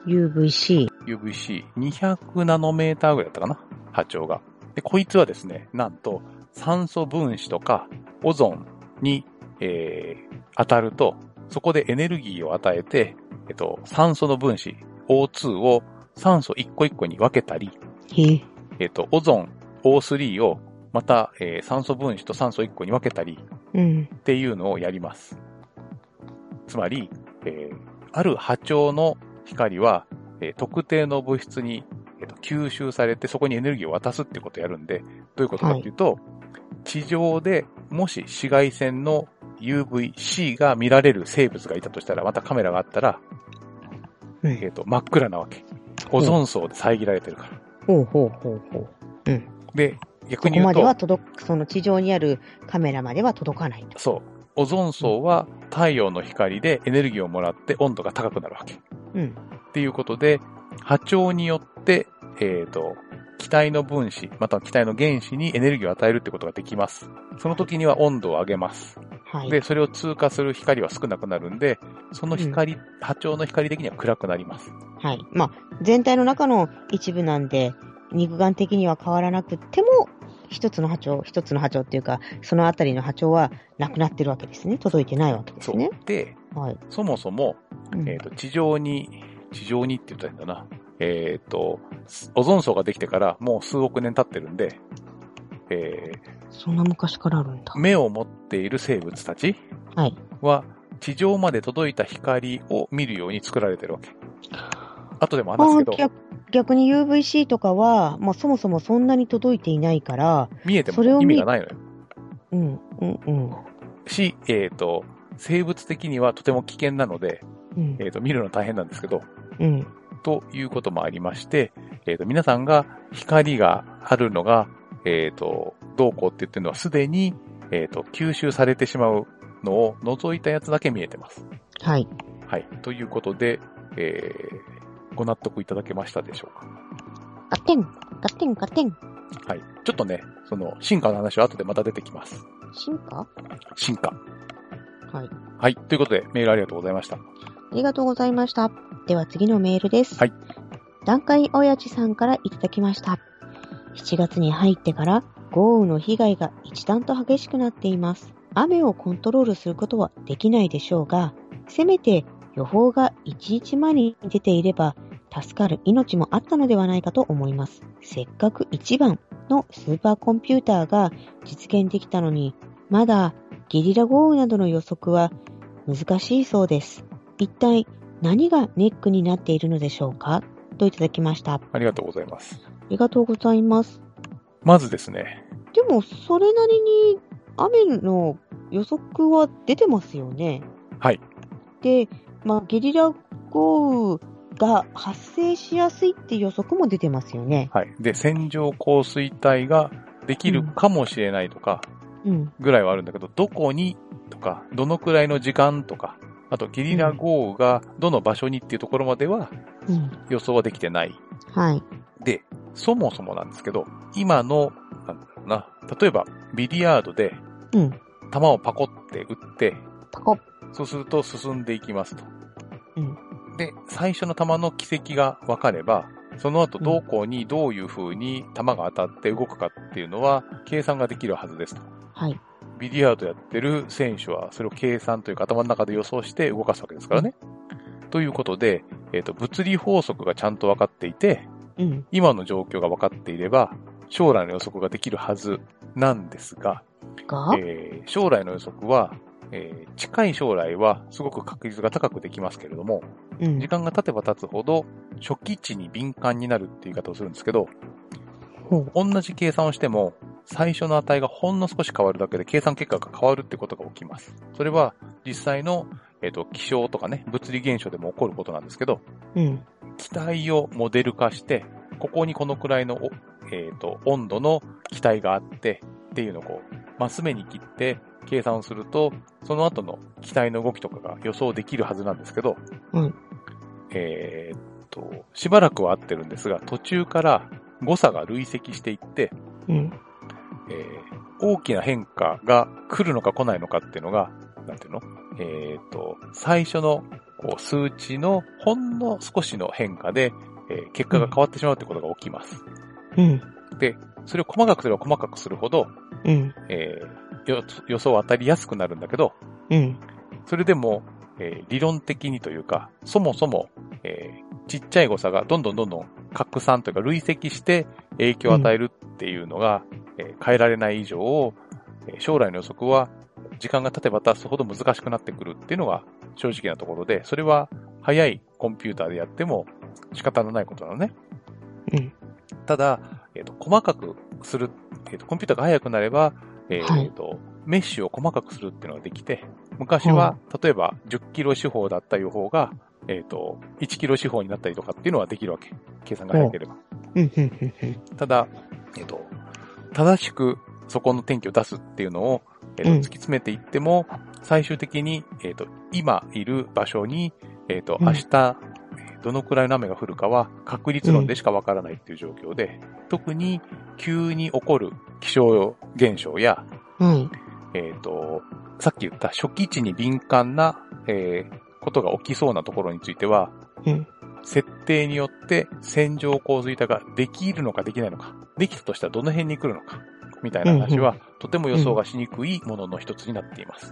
ユーブイシー。ユーブイシーにひゃく ナノメーターぐらいだったかな、波長が。で、こいつはですね、なんと酸素分子とかオゾンに、えー、当たると、そこでエネルギーを与えて、えっと、酸素の分子 オーツー を酸素一個一個に分けたり、 へえっと、オゾン オースリー をまた、えー、酸素分子と酸素一個に分けたり、 うん。 っていうのをやります。つまり、えー、ある波長の光は、えー、特定の物質に、えーと、吸収されてそこにエネルギーを渡すっていうことをやるんで、どういうことかっていうと、はい、地上でもし紫外線の ユーブイシー が見られる生物がいたとしたら、またカメラがあったら、うん、えーと、真っ暗なわけ。オゾン層で遮られてるから。 ほうほうほうほう。うん。 で、逆に言うと、そこまでは届く、その地上にあるカメラまでは届かないと。 そう。オゾン層は太陽の光でエネルギーをもらって温度が高くなるわけ。 うん。 っていうことで、波長によって、えっと、気体の分子、または気体の原子にエネルギーを与えるってことができます。その時には温度を上げます。はい。で、それを通過する光は少なくなるんで、その光、うん、波長の光的には暗くなります。 はい。まあ、全体の中の一部なんで、肉眼的には変わらなくても、一つの波長、一つの波長っていうか、そのあたりの波長はなくなってるわけですね。届いてないわけですね。 そうで、 はい、 そもそも、えっと、地上に、地上にって言ったらいいんだな。えっと、オゾン層ができてからもう数億年経ってるんで、えー、 そんな昔からあるんだ。 目を持っている生物たちは、地上まで届いた光を見るように作られてるわけ。後でも話すけど。 逆, 逆に ユーブイシー とかは、まあ、そもそもそんなに届いていないから、 見えても意味がないのよ。 うん、うん、うん。 し、えっと、生物的にはとても危険なので、 うん、 えっと、見るの大変なんですけど、 うん。 ということもありまして、えっと、皆さんが光があるのが、えっと、どうこうって言ってるのはすでに、えっと、吸収されてしまうのを除いたやつだけ見えてます。 はい。 はい。ということで、えー、ご納得いただけましたでしょうか。 ガッテンガッテンガッテンはい。ちょっとね、その、進化の話は後でまた出てきます。 進化進化。 はい。 はい。ということで、メールありがとうございました。 ありがとうございました。では次のメールです。 はい。 段階おやじさんからいただきました。しちがつに入ってから豪雨の被害が一段と激しくなっています。雨をコントロールすることはできないでしょうが、せめて予報がいちにちまえに出ていれば助かる命もあったのではないかと思います。せっかく一番のスーパーコンピューターが実現できたのに、まだゲリラ豪雨などの予測は難しいそうです。一体何がネックになっているのでしょうかといただきました。 ありがとうございます。 ありがとうございます。 まずですね。 でも、それなりに雨の予測は出てますよね。 はい。 で、まあ、ゲリラ豪雨が発生しやすいっていう予測も出てますよね。 はい。で、線状降水帯ができるかもしれないとか、ぐらいはあるんだけど、うん、どこにとか、どのくらいの時間とか、あとゲリラ豪雨がどの場所にっていうところまでは予想はできてない。 うん、はい。 で、そもそもなんですけど、今の、なんだろうな、例えばビリヤードで、球をパコって打って、 パコッ。 そうすると進んでいきますと。 うん、 で、最初の球の軌跡が分かれば、その後どこにどういう風に球が当たって動くかっていうのは計算ができるはずですと。 はい。 ビリヤードやってる選手はそれを計算というか頭の中で予想して動かすわけですからね。うん、ということで、えっと、物理法則がちゃんと分かっていて、 うん、 今の状況が分かっていれば、将来の予測ができるはずなんですが、 がえー、将来の予測は、えー、近い将来はすごく確率が高くできますけれども、うん、時間が経てば経つほど初期値に敏感になるっていう言い方をするんですけど、同じ計算をしても最初の値がほんの少し変わるだけで計算結果が変わるってことが起きます。それは実際の、えーと、気象とかね、物理現象でも起こることなんですけど、 うん、 気体をモデル化して、ここにこのくらいの、えーと、温度の気体があってっていうのをこう、マス目に切って計算をすると、その後の気体の動きとかが予想できるはずなんですけど、 うん、 えーっと、しばらくは合ってるんですが、途中から誤差が累積していって、 うんえー、大きな変化が来るのか来ないのかっていうのが、なんていうのえーっと、最初のこう数値のほんの少しの変化で、えー、結果が変わってしまうということが起きます。 うん。 で、それを細かくすれば細かくするほど、 うん。 えー、予想当たりやすくなるんだけど、 うん。 それでも、えー、理論的にというか、そもそも、えー、ちっちゃい誤差がどんどんどんどん拡散というか累積して影響を与えるっていうのが、うん、えー、変えられない以上、えー、将来の予測は時間が経てば経つほど難しくなってくるっていうのが正直なところで、それは早いコンピューターでやっても仕方のないことなのね。 うん。 ただ、えっと、細かくする、えっと、コンピューターが速くなれば、えっと、はい、メッシュを細かくするっていうのができて、昔は、例えばじゅっキロ四方だった予報が、えっと、いちキロ四方になったりとかっていうのはできるわけ。計算が早ければ。ただ、えっと、正しくそこの天気を出すっていうのを、えっと、突き詰めていっても、最終的に、えっと、今いる場所に、えっと、明日、どのくらいの雨が降るかは確率論でしかわからないっていう状況で、うん、特に急に起こる気象現象や、 うん、 えっと、さっき言った初期値に敏感な、えー、ことが起きそうなところについては、 うん、 設定によって線状降水帯ができるのかできないのか、できたとしたらどの辺に来るのか、みたいな話は、うんうん、とても予想がしにくいものの一つになっています。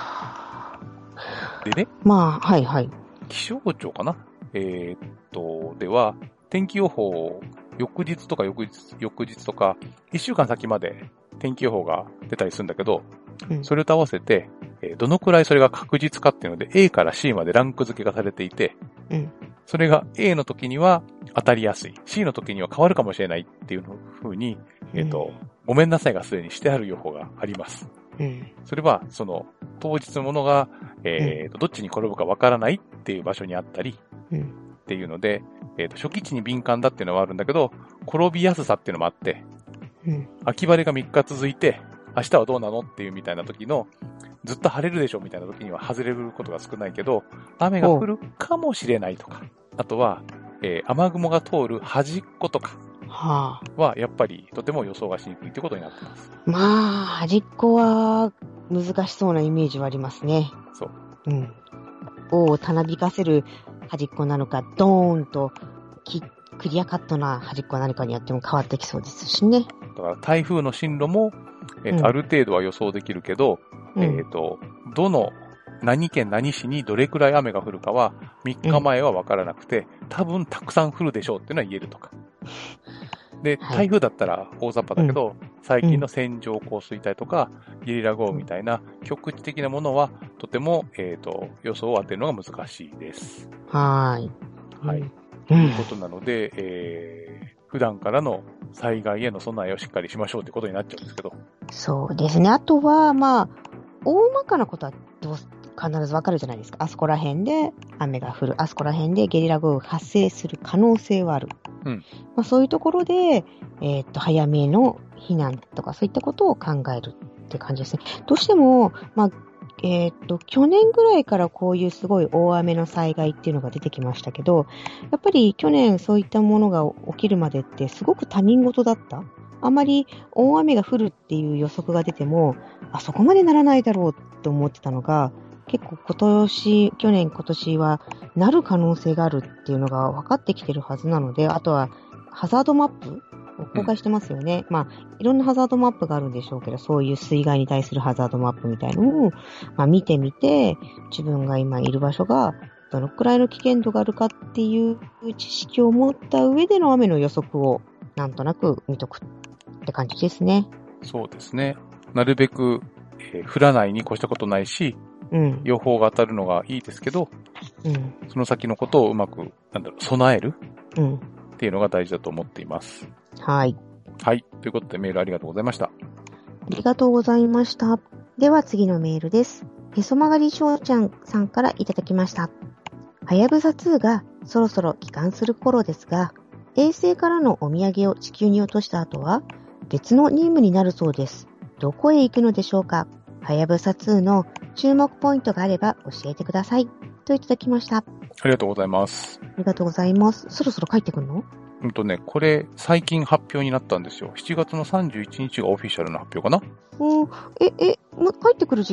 うん、でね。 まあ、はいはい。 気象庁かなえー、っと、では、天気予報、翌日とか翌日、翌日とか、一週間先まで天気予報が出たりするんだけど、うん、それと合わせて、えー、どのくらいそれが確実かっていうので、A から C までランク付けがされていて、 うん、 それが A の時には当たりやすい、C の時には変わるかもしれないっていう風に、えー、っと、うん、ごめんなさいがすでにしてある予報があります。 うん、 それは、その、当日のものが、えーと、どっちに転ぶかわからないっていう場所にあったり、 うん、 っていうので、えーと、初期値に敏感だっていうのはあるんだけど、転びやすさっていうのもあって、 うん、 秋晴れがみっか続いて、明日はどうなのっていうみたいな時の、ずっと晴れるでしょみたいな時には外れることが少ないけど、雨が降るかもしれないとか、あとは、えー、雨雲が通る端っことか、 はは、やっぱりとても予想がしにくいということになっています。 まあ、端っこは難しそうなイメージはありますね。 そう。 うん。尾をたなびかせる端っこなのか、ドーンときクリアカットな端っこなのかによっても変わってきそうですしね。 だから台風の進路も、えーとうん、ある程度は予想できるけど、うん、えっと、どの何県何市にどれくらい雨が降るかはみっかまえは分からなくて、うん、多分たくさん降るでしょうっていうのは言えるとか。で、台風だったら大雑把だけど、はい、最近の線状降水帯とか、ゲリラ豪雨みたいな局地的なものは、とても、えっと、予想を当てるのが難しいです。 はーい。 はい。うん、ということなので、えー、普段からの災害への備えをしっかりしましょうということになっちゃうんですけど。 そうですね。あとは、まあ、大まかなことはどう必ずわかるじゃないですか。あそこら辺で雨が降る。あそこら辺でゲリラ豪雨発生する可能性はある。 うん。 まあ、そういうところで、えっと、早めの避難とかそういったことを考えるって感じですね。どうしても、まあ、えっと、去年ぐらいからこういうすごい大雨の災害っていうのが出てきましたけど、やっぱり去年そういったものが起きるまでってすごく他人事だった。あまり大雨が降るっていう予測が出ても、あそこまでならないだろうって思ってたのが、結構今年、去年今年はなる可能性があるっていうのが分かってきてるはずなので、あとはハザードマップを公開してますよね。うん、まあ、いろんなハザードマップがあるんでしょうけど、そういう水害に対するハザードマップみたいのを、まあ、見てみて、自分が今いる場所がどのくらいの危険度があるかっていう知識を持った上での雨の予測をなんとなく見とくって感じですね。 そうですね。なるべく、えー、降らないに越したことないし、 うん、 予報が当たるのがいいですけど、 うん、 その先のことをうまく、なんだろう、備える、 うん、 っていうのが大事だと思っています。 はい。 はい。ということでメールありがとうございました。 ありがとうございました。では次のメールです。へそ曲がりしょうちゃんさんからいただきました。はやぶさツーがそろそろ帰還する頃ですが、衛星からのお土産を地球に落とした後は、別の任務になるそうです。どこへ行くのでしょうか。はやぶさツーの注目ポイントがあれば教えてください。といただきました。ありがとうございます。 ありがとうございます。そろそろ帰ってくるの？ うんとね、これ最近発表になったんですよ。しちがつのさんじゅういちにちがオフィシャルの発表かな。 うん、え、え、帰ってくる時期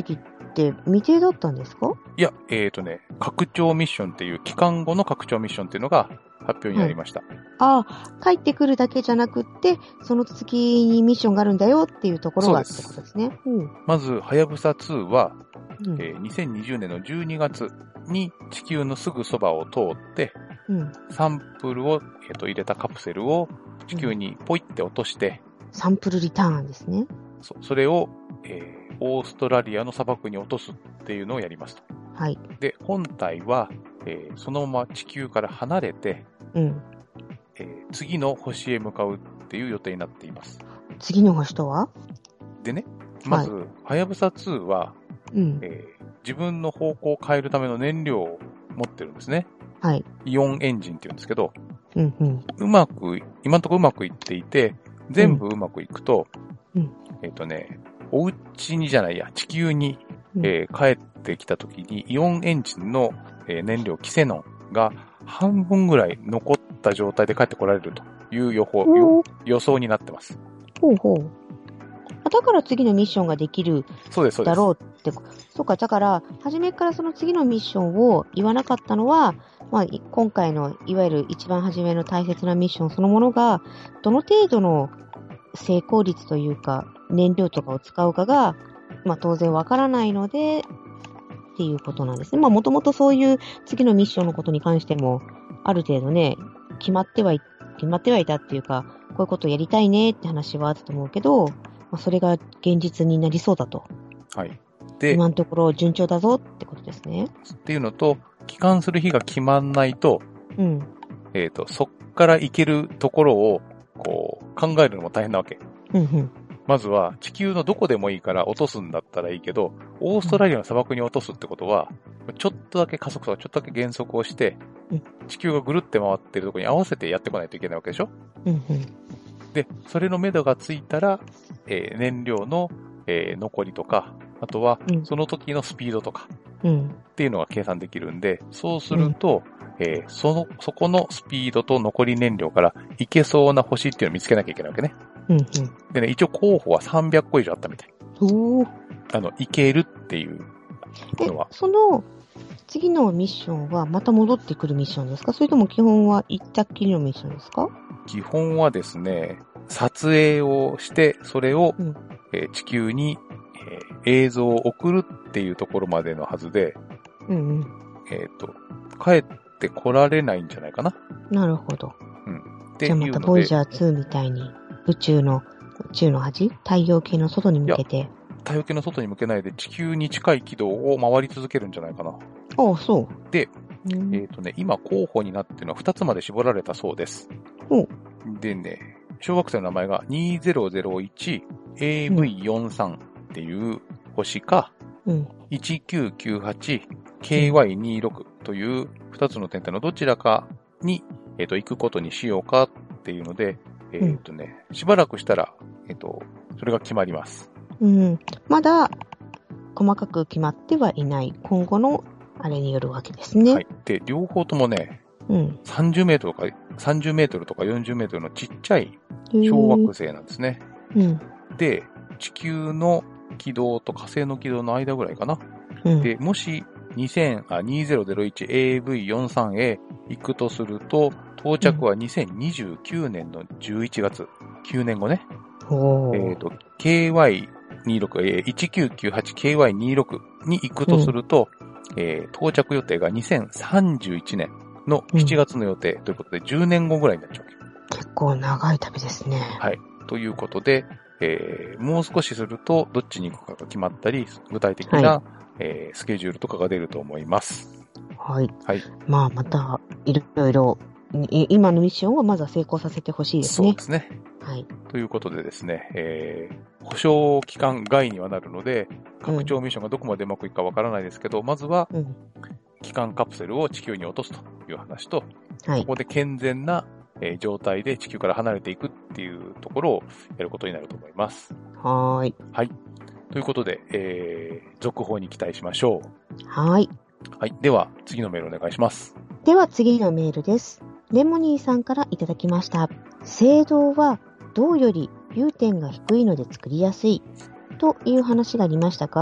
って未定だったんですか？ いや、えっとね、拡張ミッションっていう、帰還後の拡張ミッションっていうのが発表になりました。はい、 ああ、帰ってくるだけじゃなくって、その次にミッションがあるんだよっていうところがってことですね。うん、 まず、はやぶさツーは、うんえー、にせんにじゅうねんのじゅうにがつに地球のすぐそばを通って、うん、サンプルを、えー、と入れたカプセルを地球にポイって落として、 うん、サンプルリターンですね。 そ, それを、えー、オーストラリアの砂漠に落とすっていうのをやりますと。 はい。 で、本体は、えー、そのまま地球から離れて、うんえー、次の星へ向かうっていう予定になっています。 次の星とは？ でね、まず、はやぶさツーは、うんえー、自分の方向を変えるための燃料を持ってるんですね。 はい。 イオンエンジンって言うんですけど、 うんうん、 うまく、今のところうまくいっていて、全部うまくいくと、うんうん、えっとね、お家にじゃないや、地球に、えー、帰ってきたときに、イオンエンジンの、えー、燃料、キセノンが半分ぐらい残った状態で帰ってこられるという予報、予想になってます。 ほうほう。だから次のミッションができるだろうって。そうか、だから、初めからその次のミッションを言わなかったのは、まあ、今回のいわゆる一番初めの大切なミッションそのものが、どの程度の成功率というか、燃料とかを使うかが、まあ当然わからないので、っていうことなんですね。まあもともとそういう次のミッションのことに関しても、ある程度ね、決まってはい、決まってはいたっていうか、こういうことをやりたいねって話はあったと思うけど、まあ、それが現実になりそうだと。 はい。で、 今のところ順調だぞってことですね。 っていうのと、帰還する日が決まんないと、うん。えっと、そっから行けるところを、こう、考えるのも大変なわけ。 うんうん。 まずは、地球のどこでもいいから落とすんだったらいいけど、オーストラリアの砂漠に落とすってことは、うん、ちょっとだけ加速とかちょっとだけ減速をして、うん、地球がぐるって回ってるところに合わせてやってこないといけないわけでしょ。 うんうん。 で、それの目処がついたら、えー、燃料の、えー、残りとか、あとは、その時のスピードとか、うん、っていうのが計算できるんで、そうすると、うんえー、その、そこのスピードと残り燃料から行けそうな星っていうのを見つけなきゃいけないわけね。 うんうん、 でね、一応候補はさんびゃっこ以上あったみたい。 おー。 あの、行けるっていうのは。 その、次のミッションはまた戻ってくるミッションですか？それとも基本は行ったっきりのミッションですか？ 基本はですね、撮影をして、それを、うんえー、地球に、えー、映像を送るっていうところまでのはずで、 うんうん、 えっと、帰ってこられないんじゃないかな。 なるほど。 うん。 じゃあまたボイジャーツーみたいに宇宙の、宇宙の端太陽系の外に向けて。 太陽系の外に向けないで地球に近い軌道を回り続けるんじゃないかな。 ああ、そう。 で、えっとね、今候補になっているのはふたつまで絞られたそうです。 おでね、小惑星の名前が にせんいちエーブイよんじゅうさん っていう星か、 うん、 いちきゅうきゅうはちケーワイにじゅうろく というふたつの天体のどちらかに、えっと、行くことにしようかっていうので、えっとね、うん、しばらくしたら、えっと、それが決まります。 うん。まだ、細かく決まってはいない、今後のあれによるわけですね。 はい。で、両方ともね、 うん、 さんじゅうメートルとか、さんじゅうメートルとかよんじゅうメートルのちっちゃい小惑星なんですね。 うん、 で、地球の軌道と火星の軌道の間ぐらいかな。 うん、 で、もしにせん、あ、にせんいちエーブイよんじゅうさん へ行くとすると、到着はにせんにじゅうきゅうねんのじゅういちがつ、きゅうねんごね。 おえっと、ケーワイにじゅうろく、えー、いちきゅうきゅうはちケーワイにじゅうろく に行くとすると、うんえー、到着予定がにせんさんじゅういちねんのしちがつの予定ということで、じゅうねんごぐらいになっちゃうわけ。 結構長い旅ですね。 はい。ということで、えー、もう少しすると、どっちに行くかが決まったり、具体的な、はいえー、スケジュールとかが出ると思います。 はい。 はい。 まあ、また、いろいろ、今のミッションはまずは成功させてほしいですね。 そうですね。 はい。 ということでですね、えー、保証期間外にはなるので、拡張ミッションがどこまでうまくいくかわからないですけど、うん、まずは、帰還カプセルを地球に落とすという話と、はい、ここで健全な、えー、状態で地球から離れていくっていうところをやることになると思います。 はーい。 はい。ということで、えー、続報に期待しましょう。はい。 はい。では、次のメールお願いします。 では、次のメールです。レモニーさんからいただきました。青銅は銅より融点が低いので作りやすいという話がありましたが、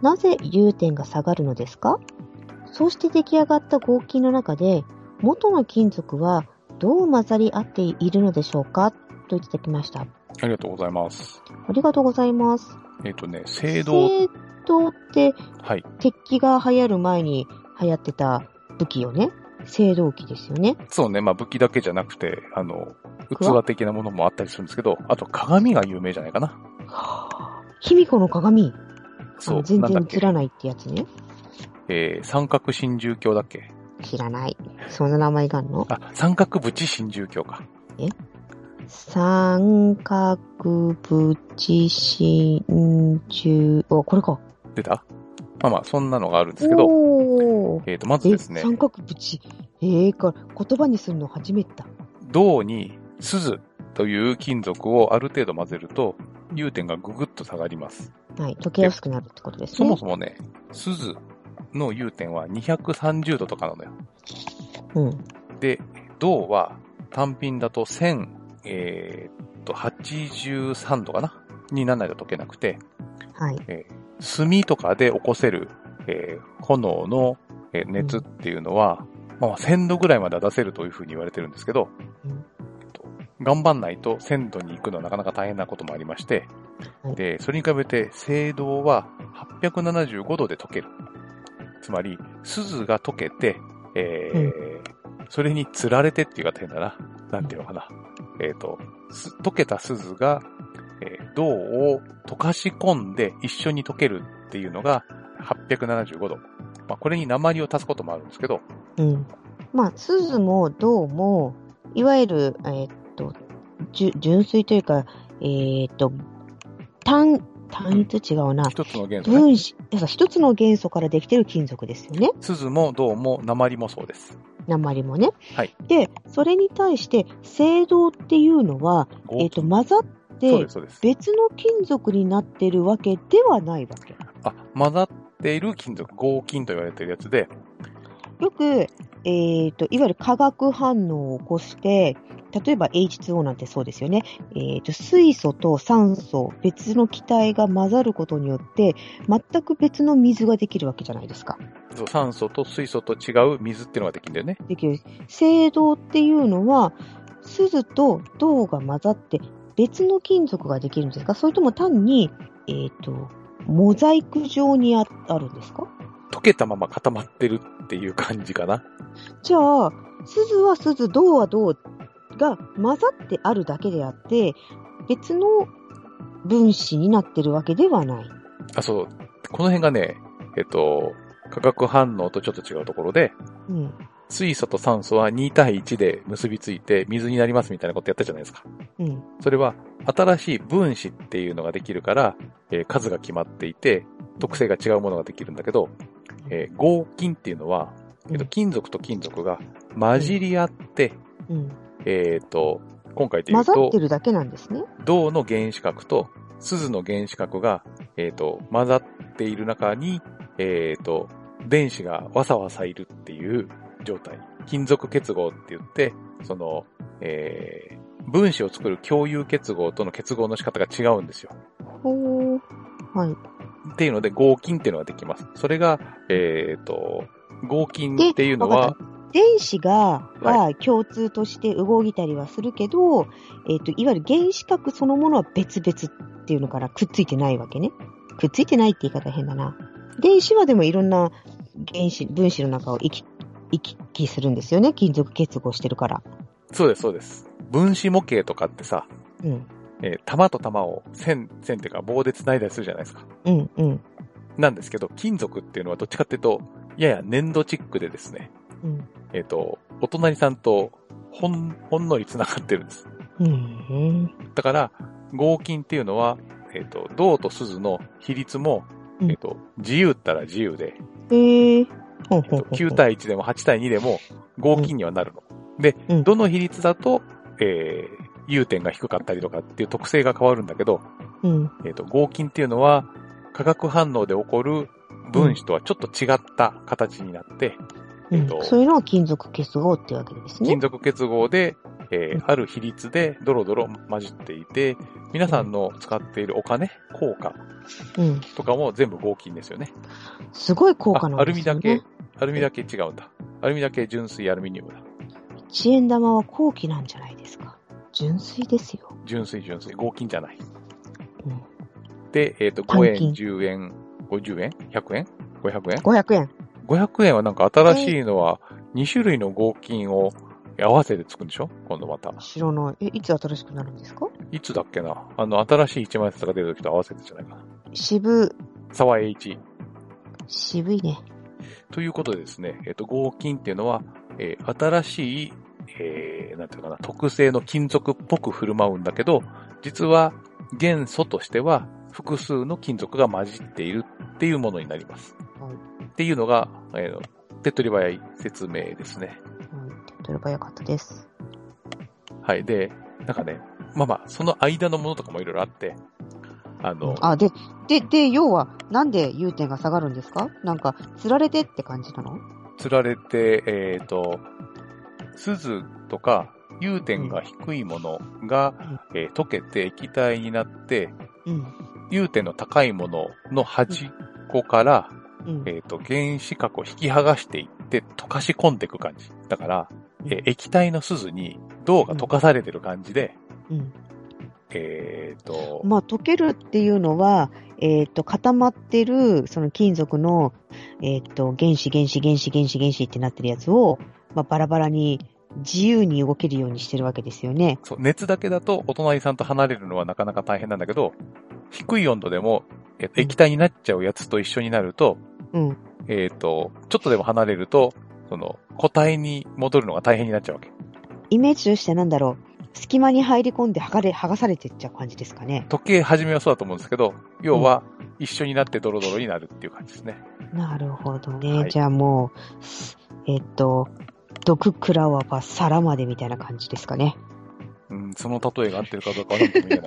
なぜ融点が下がるのですか？そうして出来上がった合金の中で、元の金属はどう混ざり合っているのでしょうかといただきました。 ありがとうございます。 ありがとうございます。 えっとね、青銅。 青銅って、 はい。 鉄器が流行る前に流行ってた武器よね。青銅器ですよね。 そうね、まあ武器だけじゃなくて、あの、器的なものもあったりするんですけど、あと鏡が有名じゃないかな。 卑弥呼の鏡。 そう。 全然映らないってやつね。 えー、三角真珠鏡だっけ？ 知らない。そんな名前があるの？ あ、三角縁真珠鏡か。 え？三角縁真珠、お、これか。 出た？まあまあ、そんなのがあるんですけど、えっと、まずですね。 三角縁。ええー、これ、言葉にするの初めてだ。 銅に錫という金属をある程度混ぜると、融点がぐぐっと下がります。 はい、溶けやすくなるってことですね。 そもそもね、錫の融点はにひゃくさんじゅうどとかなのよ。 うん。 で、銅は単品だとせん、えー、っと、はちじゅうさんどかなにならないと溶けなくて、 はい。 えー、炭とかで起こせる、えー、炎の熱っていうのは、うん、まあ、せんどぐらいまでは出せるというふうに言われてるんですけど、うん、頑張んないとせんどに行くのはなかなか大変なこともありまして、はい、で、それに比べて青銅ははっぴゃくななじゅうごどで溶ける。つまり、錫が溶けて、えーうん、それに釣られてっていうか変だな。なんていうのかな。えっと、溶けた錫が、えー、銅を溶かし込んで一緒に溶けるっていうのがはっぴゃくななじゅうごど。まあ、これに鉛を足すこともあるんですけど。 うん。まあ、錫も銅も、いわゆる、えー、っと、純粋というか、えー、っと、単、単一違うな。 一つの元素、ね。 分子、一つの元素からできている金属ですよね。 錫も銅も鉛もそうです。 鉛もね。 はい。 で、それに対して、青銅っていうのは、えっと、混ざって、別の金属になっているわけではないわけ。 あ、混ざっている金属、合金と言われているやつで。 よく、えっと、いわゆる化学反応を起こして、例えば エイチツーオー なんてそうですよね。えっと、水素と酸素、別の気体が混ざることによって、全く別の水ができるわけじゃないですか。 そう、酸素と水素と違う水っていうのができるんだよね。 できる。青銅っていうのは、錫と銅が混ざって別の金属ができるんですか？それとも単に、えっと、モザイク状に あ, あるんですか？ 溶けたまま固まってるっていう感じかな。 じゃあ、錫は錫、銅は銅が混ざってあるだけであって、別の分子になってるわけではない。 あ、そう。この辺がね、えっと、化学反応とちょっと違うところで、うん、水素と酸素はにたいいちで結びついて水になりますみたいなことやったじゃないですか。うん、それは新しい分子っていうのができるから、えー、数が決まっていて、特性が違うものができるんだけど、えー、合金っていうのは、えっと、金属と金属が混じり合って、うんうん、えっと、今回で言うと、 混ざってるだけなんですね。 銅の原子核と錫の原子核が、えっと、混ざっている中に、えっと、電子がわさわさいるっていう状態。金属結合って言って、その、えー、分子を作る共有結合との結合の仕方が違うんですよ。 ほー。はい。 っていうので合金っていうのができます。それが、えっと、合金っていうのは、 電子が、は共通として動いたりはするけど、はい、えっと、いわゆる原子核そのものは別々っていうのからくっついてないわけね。くっついてないって言い方変だな。電子はでもいろんな原子、分子の中を行き、行き来するんですよね。金属結合してるから。 そうです、そうです。分子模型とかってさ、うん。えー、玉と玉を線、線っていうか棒で繋いだりするじゃないですか。 うん、うん。 なんですけど、金属っていうのはどっちかっていうと、やや粘土チックでですね。うん。えっと、お隣さんとほん、ほんのり繋がってるんです。うん。だから、合金っていうのは、えっと、銅と錫の比率も、えっと、自由ったら自由で、 えーえっと、きゅうたいいちでもはちたいにでも合金にはなるの。うん、で、どの比率だと、えー、融点が低かったりとかっていう特性が変わるんだけど、うん、えっと、合金っていうのは化学反応で起こる分子とはちょっと違った形になって、 うん、えっと、そういうのは金属結合ってわけですね。 金属結合で、えー、ある比率でドロドロ混じっていて、 皆さんの使っているお金、硬貨とかも全部合金ですよね。 うん、すごい硬貨なんですよね。 アルミだけ、アルミだけ違うんだ。アルミだけ純粋アルミニウムだ。 いちえん玉は硬器なんじゃないですか。純粋ですよ。 純粋純粋。合金じゃない。 うん、 で、えっと、ごえん、じゅうえん、ごじゅうえん ?ひゃくえん ?ごひゃくえんごひゃくえん。 ごひゃくえんはなんか新しいのはに種類の合金を合わせて作るんでしょ今度また。 知らない。え、いつ新しくなるんですか？ いつだっけなあの、新しい一枚札が出るときと合わせてじゃないかな。 渋。 沢栄一。 渋いね。 ということでですね、えっと、合金っていうのは、えー、新しい、えー、なんていうかな、特製の金属っぽく振る舞うんだけど、実は元素としては複数の金属が混じっているっていうものになります。はい、っていうのが、えー、手っ取り早い説明ですね。 はい、手っ取り早かったです。 はい。で、なんかね、まあまあ、その間のものとかもいろいろあって、あの、 あ、で、で、で、要は、なんで融点が下がるんですか？なんか、釣られてって感じなの？ 釣られて、えっと、鈴とか、融点が低いものが、うんえー、溶けて液体になって、うん、融点の高いものの端っこから、うん、えっと、原子核を引き剥がしていって溶かし込んでいく感じ。だから、うん、えー、液体の鈴に銅が溶かされてる感じで、うんうん、えっと、 まあ、溶けるっていうのは、えっと、固まってる、その金属の、えっと、原子、原子、原子、原子、原子ってなってるやつを、まあ、バラバラに自由に動けるようにしてるわけですよね。 そう、熱だけだとお隣さんと離れるのはなかなか大変なんだけど、低い温度でも、えっと、液体になっちゃうやつと一緒になると、うん、えっと、ちょっとでも離れると、その、固体に戻るのが大変になっちゃうわけ。 イメージとしてなんだろう。隙間に入り込んで剥がれ、剥がされていっちゃう感じですかね。 時計始めはそうだと思うんですけど、要は一緒になってドロドロになるっていう感じですね。 うん、なるほどね。はい、じゃあもう、えっと、毒食らわば皿までみたいな感じですかね。 うん、その例えが合ってるかどうかは何とも言えない。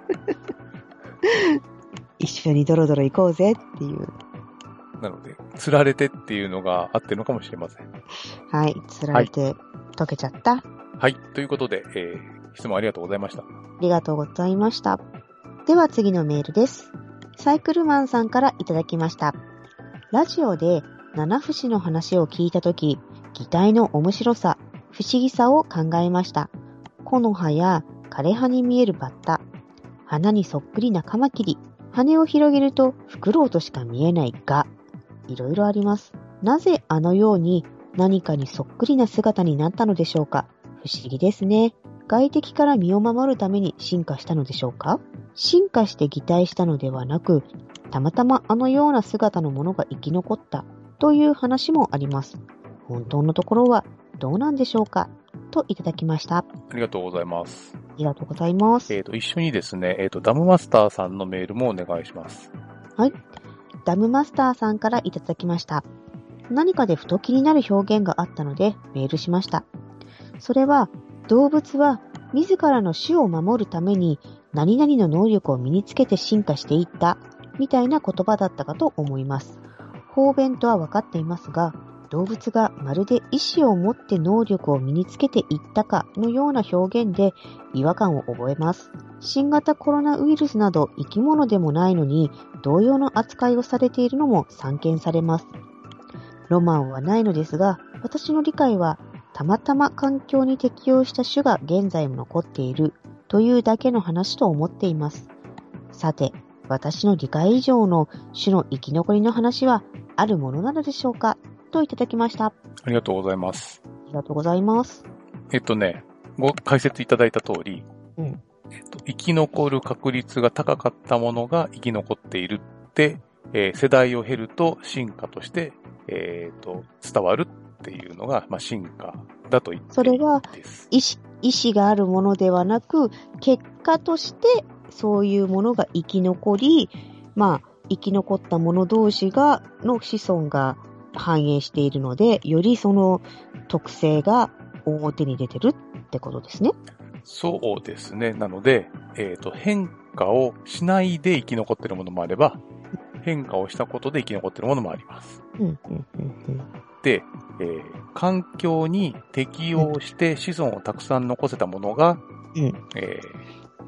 一緒にドロドロ行こうぜっていう。 なので、釣られてっていうのが合ってるのかもしれません。 はい、釣られて、はい、溶けちゃった。 はい。ということで、えー、質問ありがとうございました。ありがとうございました。では次のメールです。サイクルマンさんからいただきました。ラジオで七節の話を聞いたとき、擬態の面白さ、不思議さを考えました。木の葉や枯葉に見えるバッタ、花にそっくりなカマキリ、羽を広げるとフクロウとしか見えないガ、いろいろあります。なぜあのように何かにそっくりな姿になったのでしょうか。不思議ですね。外敵から身を守るために進化したのでしょうか？進化して擬態したのではなく、たまたまあのような姿のものが生き残ったという話もあります。本当のところはどうなんでしょうか？といただきました。 ありがとうございます。 ありがとうございます。 えっと、一緒にですね、えっと、ダムマスターさんのメールもお願いします。 はい。ダムマスターさんからいただきました。何かでふと気になる表現があったのでメールしました。それは、動物は自らの種を守るために何々の能力を身につけて進化していったみたいな言葉だったかと思います。方便とは分かっていますが、動物がまるで意志を持って能力を身につけていったかのような表現で違和感を覚えます。新型コロナウイルスなど生き物でもないのに同様の扱いをされているのも散見されます。ロマンはないのですが、私の理解はたまたま環境に適応した種が現在も残っているというだけの話と思っています。さて、私の理解以上の種の生き残りの話はあるものなのでしょうかといただきました。 ありがとうございます。 ありがとうございます。 えっとね、ご解説いただいた通り、うんえっと、生き残る確率が高かったものが生き残っているって、えー、世代を経ると進化として、えー、と伝わるっていうのが、まあ、進化だと言っていいです。 それは意思、意思があるものではなく、結果としてそういうものが生き残り、まあ、生き残った者同士が、の子孫が反映しているので、よりその特性が表に出てるってことですね。 そうですね。なので、えっと、変化をしないで生き残っているものもあれば、変化をしたことで生き残っているものもあります。 うんうんうんうん、 で、えー、環境に適応して子孫をたくさん残せたものが、うんえー、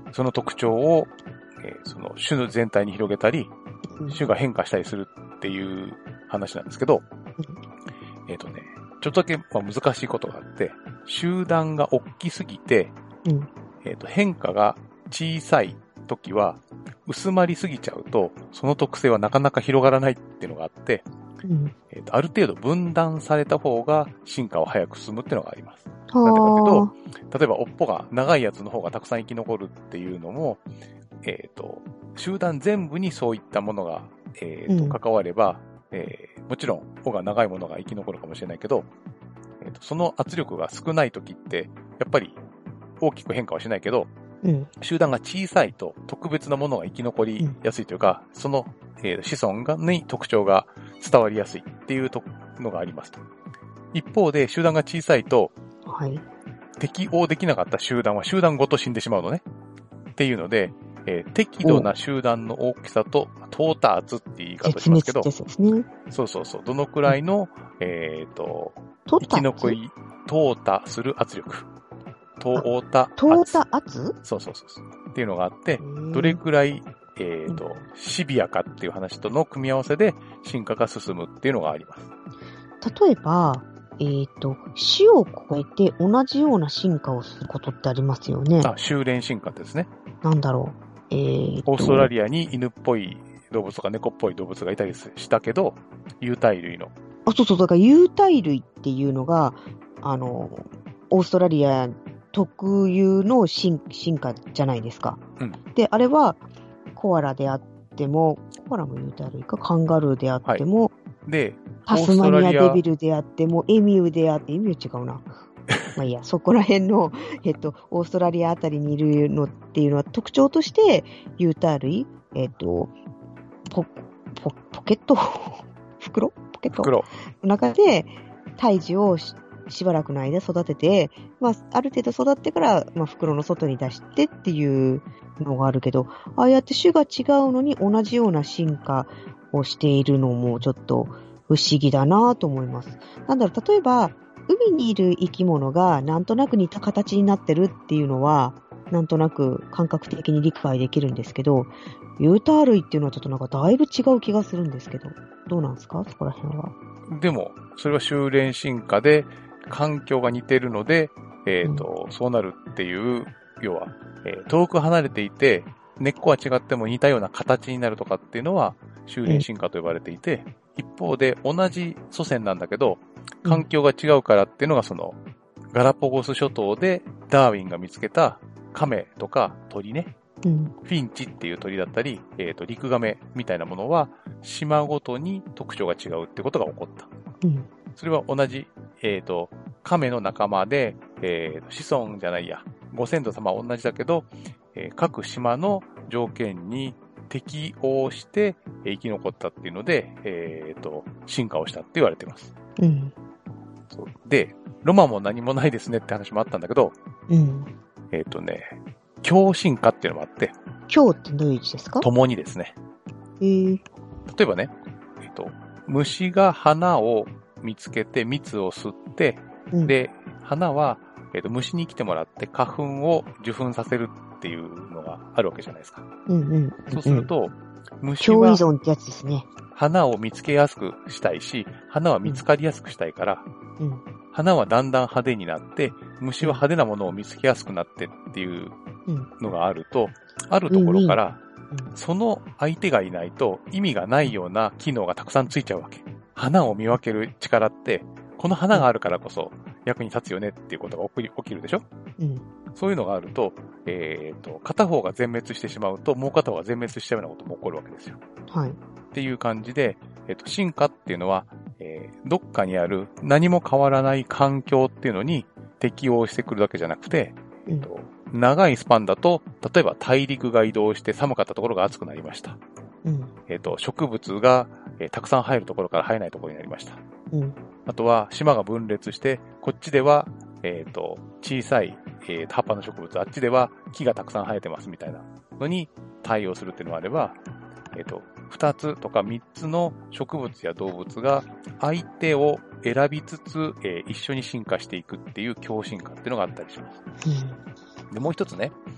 その特徴を、えー、その種の全体に広げたり、種が変化したりするっていう話なんですけど、えっとね、ちょっとだけまあ難しいことがあって、集団が大きすぎて、 うん、 えっと変化が小さい時は薄まりすぎちゃうと、その特性はなかなか広がらないっていうのがあって、 うん、 えっとある程度分断された方が進化を早く進むっていうのがあります。なんでかというと、例えば尾っぽが長いやつの方がたくさん生き残るっていうのも、えっと、集団全部にそういったものが、えーとうん、関われば、えー、もちろん尾が長いものが生き残るかもしれないけど、えーと、その圧力が少ない時って、やっぱり大きく変化はしないけど、うん、集団が小さいと特別なものが生き残りやすいというか、うん、その、えー、子孫がに特徴が伝わりやすいっていうのがありますと。一方で集団が小さいと、はい、適応できなかった集団は集団ごと死んでしまうのね。っていうので、えー、適度な集団の大きさと、到達って言い方しますけど、 ですね、 そうそうそう、どのくらいの、うん、えっ、ー、と、生き残り、淘汰する圧力。淘汰圧。 淘汰圧？ そうそうそうそう。っていうのがあって、どれくらい、えっ、ー、と、シビアかっていう話との組み合わせで進化が進むっていうのがあります。 例えば、えっ、ー、と、種を超えて同じような進化をすることってありますよね。 あ、修練進化ですね。 なんだろう。えー、 オーストラリアに犬っぽい動物とか猫っぽい動物がいたりしたけど、有袋類の。 あ、そうそう、だから有袋類っていうのが、あの、オーストラリア特有の進化じゃないですか。うん、で、あれは、コアラであっても、コアラも有袋類か、カンガルーであっても、はい、で、タスマニアデビルであっても、エミューであって、エミュー違うな。まあいいや、そこら辺の、えっと、オーストラリアあたりにいるのっていうのは特徴として、有袋類、えっと、ポ、ポ、ポケット袋ポケット袋の中で胎児を し, しばらくの間育てて、まあ、ある程度育ってから、まあ、袋の外に出してっていうのがあるけど、ああやって種が違うのに同じような進化をしているのもちょっと不思議だなと思います。なんだろう、例えば、海にいる生き物がなんとなく似た形になってるっていうのは、なんとなく感覚的に理解できるんですけど、有袋類っていうのはちょっとなんかだいぶ違う気がするんですけど、どうなんですかそこら辺は。 でも、それは修練進化で環境が似てるので、えっと、うん、そうなるっていう、要は、えー、遠く離れていて、根っこは違っても似たような形になるとかっていうのは修練進化と呼ばれていて、うん、一方で同じ祖先なんだけど、環境が違うからっていうのがその、ガラパゴス諸島でダーウィンが見つけた亀とか鳥ね、うん、フィンチっていう鳥だったり、えっと、リクガメみたいなものは島ごとに特徴が違うってことが起こった。うん、それは同じ、えっと、亀の仲間で、えー、子孫じゃないや、ご先祖様は同じだけど、えー、各島の条件に適応して生き残ったっていうので、えっと、進化をしたって言われています。うん、そうで、ロマンも何もないですねって話もあったんだけど、うん、えっとね、共進化っていうのもあって。 共ってどういう意味ですか？ 共にですね。 えー、 例えばね、えっと、虫が花を見つけて蜜を吸って、うん、で、花は、えっと、虫に来てもらって花粉を受粉させるっていうのがあるわけじゃないですか。 うんうん、 そうすると、うん、虫共依存ってやつですね。 花を見つけやすくしたいし、花は見つかりやすくしたいから、うん、花はだんだん派手になって、虫は派手なものを見つけやすくなってっていうのがあると、うん、あるところから、うんうん、その相手がいないと意味がないような機能がたくさんついちゃうわけ。花を見分ける力って、この花があるからこそ役に立つよねっていうことが起きるでしょ、うん、そういうのがあると、えーと、片方が全滅してしまうと、もう片方が全滅しちゃうようなことも起こるわけですよ。はい。っていう感じで、えっと、進化っていうのは、えー、どっかにある何も変わらない環境っていうのに適応してくるだけじゃなくて、えっと、長いスパンだと、例えば大陸が移動して寒かったところが暑くなりました。うん、えっと、植物が、えー、たくさん生えるところから生えないところになりました。うん、あとは島が分裂して、こっちでは、えっと、小さい、えー、葉っぱの植物、あっちでは木がたくさん生えてますみたいなのに対応するっていうのがあれば、えっと、二つとか三つの植物や動物が相手を選びつつ、えー、一緒に進化していくっていう共進化っていうのがあったりします。うん、で、もう一つね、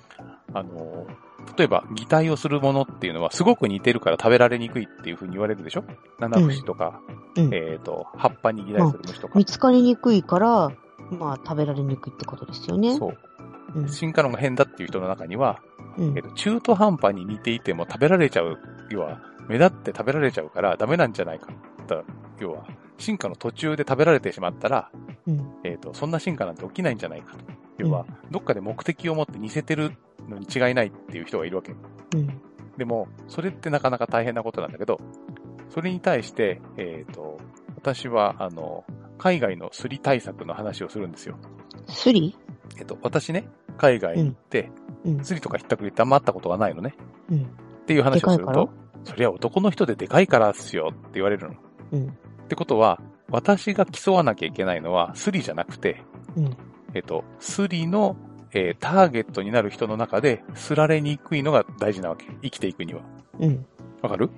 あの、例えば擬態をするものっていうのはすごく似てるから食べられにくいっていうふうに言われるでしょ？七節とか、うん、えっ、ー、と、葉っぱに擬態する虫とか、 まあ。見つかりにくいから、まあ食べられにくいってことですよね。 そう。うん、進化論が変だっていう人の中には、うん、えーと、中途半端に似ていても食べられちゃう、要は目立って食べられちゃうからダメなんじゃないか。要は進化の途中で食べられてしまったら、うん、えーと、そんな進化なんて起きないんじゃないかと。要は、どっかで目的を持って似せてるのに違いないっていう人がいるわけ。うん、でも、それってなかなか大変なことなんだけど、それに対して、えーと、私は、あの、海外のスリ対策の話をするんですよ。 スリ？ えっと、私ね、海外に行って、うん、スリとかひったくりってあんまあったことがないのね。うん、っていう話をすると、そりゃ男の人ででかいからっすよって言われるの。うん、ってことは、私が競わなきゃいけないのはスリじゃなくて、うん、えっと、スリの、えー、ターゲットになる人の中で、すられにくいのが大事なわけ。生きていくには。うん。わかる？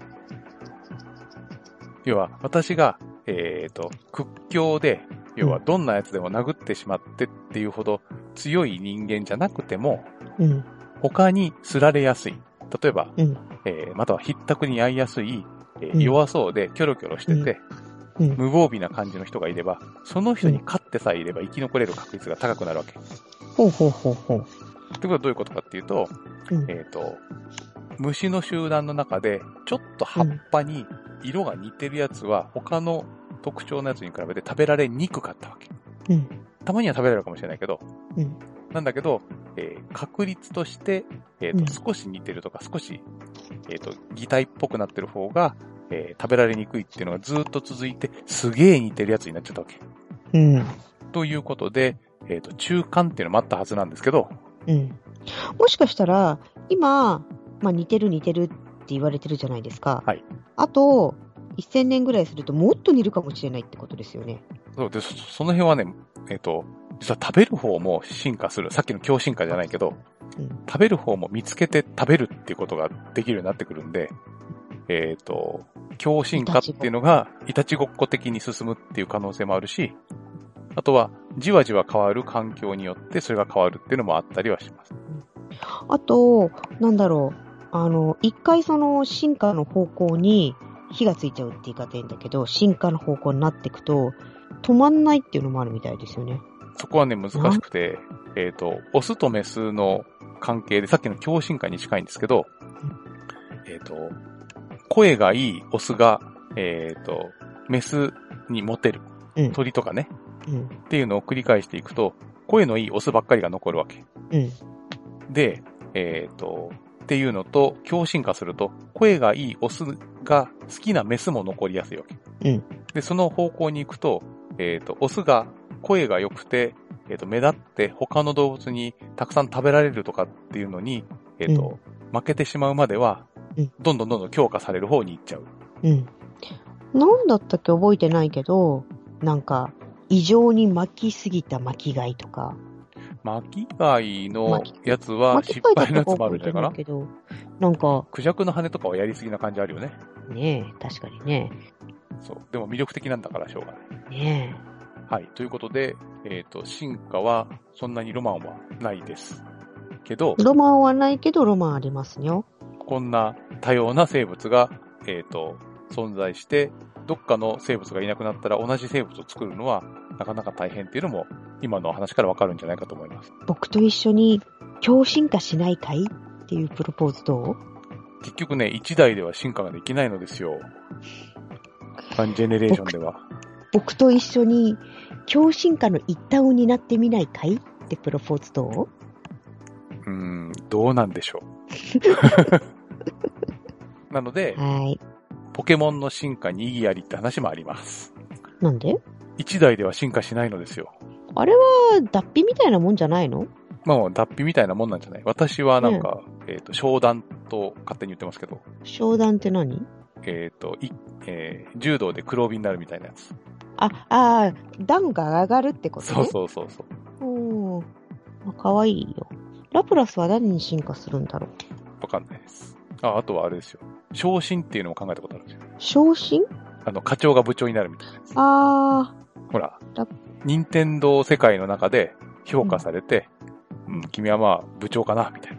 要は、私が、えっと、屈強で、要はどんなやつでも殴ってしまってっていうほど強い人間じゃなくても、うん、他にすられやすい。例えば、うんえー、またはひったくりに遭いやすい、えーうん、弱そうでキョロキョロしてて、うん、無防備な感じの人がいれば、その人に勝ってさえいれば生き残れる確率が高くなるわけ。 ほうほうほうほう。 ってことはどういうことかっていうと、うん、えっと、虫の集団の中でちょっと葉っぱに色が似てるやつは他の特徴のやつに比べて食べられにくかったわけ。うん、たまには食べられるかもしれないけど、うん、なんだけど、えー、確率として、えーとうん、少し似てるとか少し、えーと、擬態っぽくなってる方が、えー、食べられにくいっていうのがずっと続いて、すげえ似てるやつになっちゃったわけ。うん、ということで、えーと、中間っていうのもあったはずなんですけど、 うん、もしかしたら、今、まあ、似てる似てるって言われてるじゃないですか。はい。あと、せんねんぐらいするともっと似るかもしれないってことですよね。 そうで、そ, その辺はね、えっ、ー、と、実は食べる方も進化する。さっきの強進化じゃないけど、うん、食べる方も見つけて食べるっていうことができるようになってくるんで、えっ、ー、と、強進化っていうのがいたちごっこ的に進むっていう可能性もあるし、あとはじわじわ変わる環境によってそれが変わるっていうのもあったりはします。 あと、なんだろう、あの、一回その進化の方向に火がついちゃうって言い方いいんだけど、進化の方向になっていくと、止まんないっていうのもあるみたいですよね。 そこはね、難しくて、えっと、オスとメスの関係で、さっきの強進化に近いんですけど、うん、えっと、声がいいオスが、えっと、メスにモテる。うん、鳥とかね、うん。っていうのを繰り返していくと、声のいいオスばっかりが残るわけ。うん、で、えっと、っていうのと、強進化すると、声がいいオスが好きなメスも残りやすいわけ。うん、で、その方向に行くと、えっと、オスが声が良くて、えっと、目立って他の動物にたくさん食べられるとかっていうのに、えっと、うん、負けてしまうまでは、うん、どんどんどんどん強化される方に行っちゃう。 うん。なんだったっけ覚えてないけど、なんか、異常に巻きすぎた巻き貝とか。 巻き貝のやつは失敗のやつもあるんじゃないかな。けどなんか、 クジャクの羽とかはやりすぎな感じあるよね。 ねえ、確かにね。 そう。でも魅力的なんだからしょうがない。 ねえ。はい。ということで、えっと、進化はそんなにロマンはないです。けど、 ロマンはないけどロマンありますよ。 こんな多様な生物が、えっと、存在して、どっかの生物がいなくなったら同じ生物を作るのはなかなか大変っていうのも今の話からわかるんじゃないかと思います。 僕と一緒に強進化しないかいっていうプロポーズどう？ 結局ね、一代では進化ができないのですよ。ワンジェネレーションでは。 僕、僕と一緒に強進化の一端を担ってみないかいってプロポーズどう？ うーん、どうなんでしょう。なので、はい。ポケモンの進化に意義ありって話もあります。 なんで？ 一代では進化しないのですよ。 あれは脱皮みたいなもんじゃないの？ まあ脱皮みたいなもんなんじゃない？私はなんか、ね、えっ、ー、と、商談と勝手に言ってますけど。 商談って何？ えっ、ー、と、い、えー、柔道で黒帯になるみたいなやつ。 あ、ああ、段が上がるってことね。 そうそうそうそう。 おー、まあ、かわいいよ。ラプラスは何に進化するんだろう？ わかんないです。あ、あとはあれですよ。昇進っていうのも考えたことあるんですよ。 昇進？ あの、課長が部長になるみたいなやつ。 あー。ほら、任天堂世界の中で評価されて、うん、うん、君はまあ部長かなみたいな。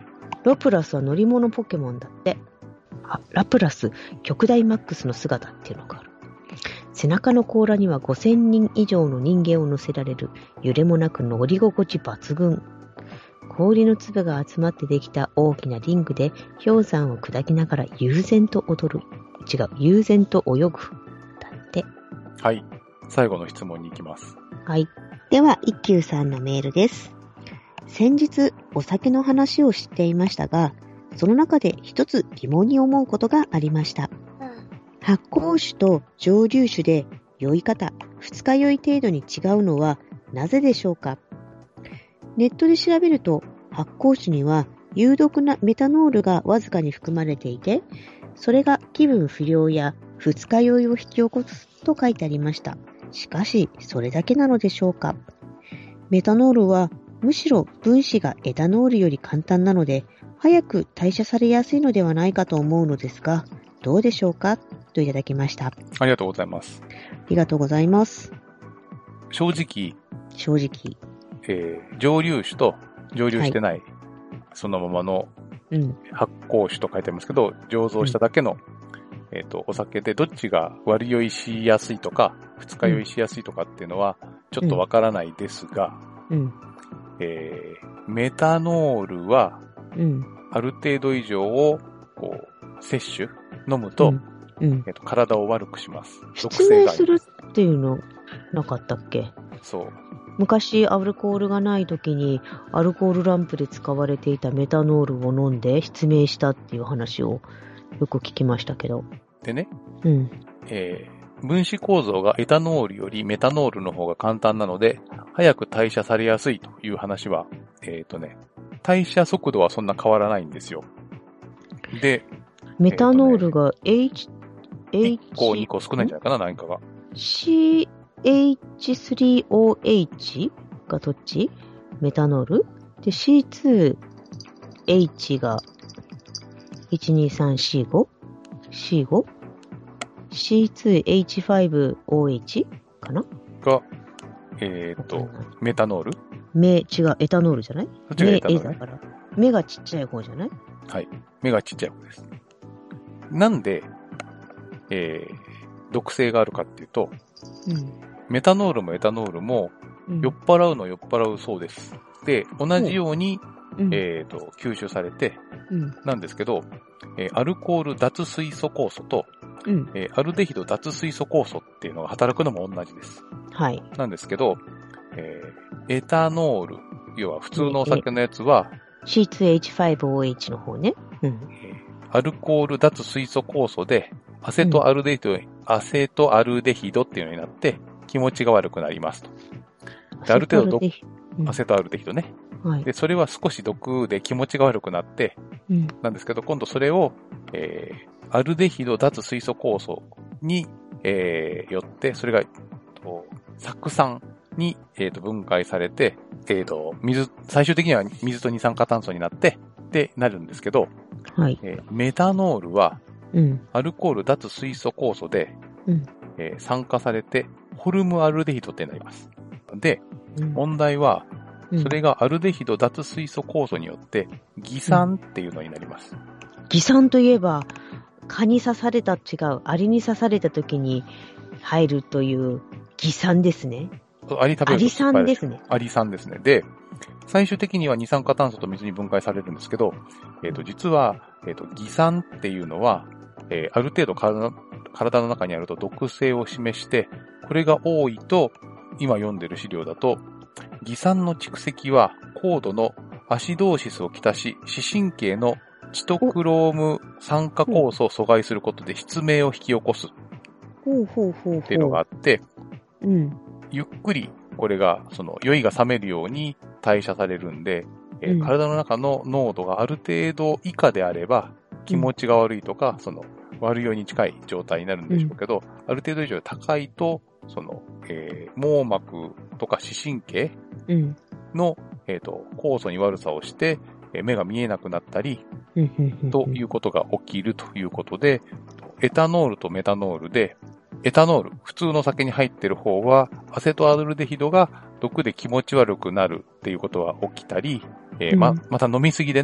ラプラスは乗り物ポケモンだって。あ、ラプラス、極大マックスの姿っていうのがある。背中の甲羅にはごせんにん以上の人間を乗せられる、揺れもなく乗り心地抜群。氷の粒が集まってできた大きなリングで氷山を砕きながら悠然と踊る。違う、悠然と泳ぐ。だって。 はい。最後の質問に行きます。 はい。では、一休さんのメールです。先日、お酒の話をしていましたが、その中で一つ疑問に思うことがありました。発酵酒と蒸留酒で酔い方、二日酔い程度に違うのはなぜでしょうか。ネットで調べると、発酵酒には有毒なメタノールがわずかに含まれていて、それが気分不良や二日酔いを引き起こすと書いてありました。しかし、それだけなのでしょうか。メタノールはむしろ分子がエタノールより簡単なので、早く代謝されやすいのではないかと思うのですが、どうでしょうかといただきました。 ありがとうございます。 ありがとうございます。 正直、 正直、 えー、蒸留酒と蒸留してない、はい、そのままの発酵酒と書いてありますけど、うん、醸造しただけの、うん、えっと、お酒でどっちが割り酔いしやすいとか、二日酔いしやすいとかっていうのはちょっとわからないですが、うんうんえー、メタノールは、ある程度以上をこう摂取飲むと、うんうんえーと、体を悪くします。 失明するっていうのなかったっけ？ そう。 昔アルコールがない時にアルコールランプで使われていたメタノールを飲んで失明したっていう話をよく聞きましたけど。 でね、 うんえー、分子構造がエタノールよりメタノールの方が簡単なので早く代謝されやすいという話は、えっとね、代謝速度はそんな変わらないんですよ。で、 メタノールが H、 いっこにこ少ないんじゃないかな、何かが。 シーエイチスリーオーエイチ がどっち？メタノールで シーツーエイチ が いちにさんしーご？ シーご？ シーツーエイチファイブオーエイチ かなが、えっと、メタノール目、違う、エタノールじゃない？ そっちがエタノール、ね、 目、だから。目がちっちゃい方じゃない？ はい。目がちっちゃい方です。なんで、えー、毒性があるかっていうと、うん、メタノールもエタノールも、酔っ払うの酔っ払うそうです。で、同じように、うん、えーと、吸収されて、うん、なんですけど、えー、アルコール脱水素酵素と、うんえー、アルデヒド脱水素酵素っていうのが働くのも同じです。 はい。 なんですけど、えー、エタノール、要は普通のお酒のやつは、 シーツーエイチファイブオーエイチ の方ね。うん、 えー、アルコール脱水素酵素で、アセトアルデヒド、うん、アセトアルデヒドっていうのになって、気持ちが悪くなりますと。である程度毒、うん、アセトアルデヒドね、はい。で、それは少し毒で気持ちが悪くなって、うん、なんですけど、今度それを、えー、アルデヒド脱水素酵素に、えー、よって、それが、と酢酸に、えー、と分解されて、えー、と水、最終的には水と二酸化炭素になって、で、なるんですけど、 はいえー、メタノールは、 うん、 アルコール脱水素酵素で、 うんえー、酸化されて、ホルムアルデヒドってなります。で、うん、問題は、それがアルデヒド脱水素酵素によって、偽酸っていうのになります。 うん、偽酸といえば、蚊に刺された、違う、アリに刺された時に入るという偽酸ですね。 アリ食べるとアリ酸ですね。 アリ酸ですね。で、最終的には二酸化炭素と水に分解されるんですけど、えっと、実は、えっと、偽酸っていうのは、えー、ある程度体の、体の中にあると毒性を示して、これが多いと、今読んでる資料だと、偽酸の蓄積は高度のアシドーシスをきたし、視神経のチトクローム酸化酵素を阻害することで失明を引き起こすっていうのがあって、 うん、 ゆっくりこれがその酔いが冷めるように代謝されるんで、えーうん、体の中の濃度がある程度以下であれば気持ちが悪いとか、うん、その悪酔いに近い状態になるんでしょうけど、うん、ある程度以上高いとその、えー、網膜とか視神経の、うんえーと、酵素に悪さをして、えー、目が見えなくなったり、ということが起きるということで、エタノールとメタノールで、エタノール、普通の酒に入っている方は、アセトアルデヒドが毒で気持ち悪くなるっていうことは起きたり、えーま、また飲みすぎでね、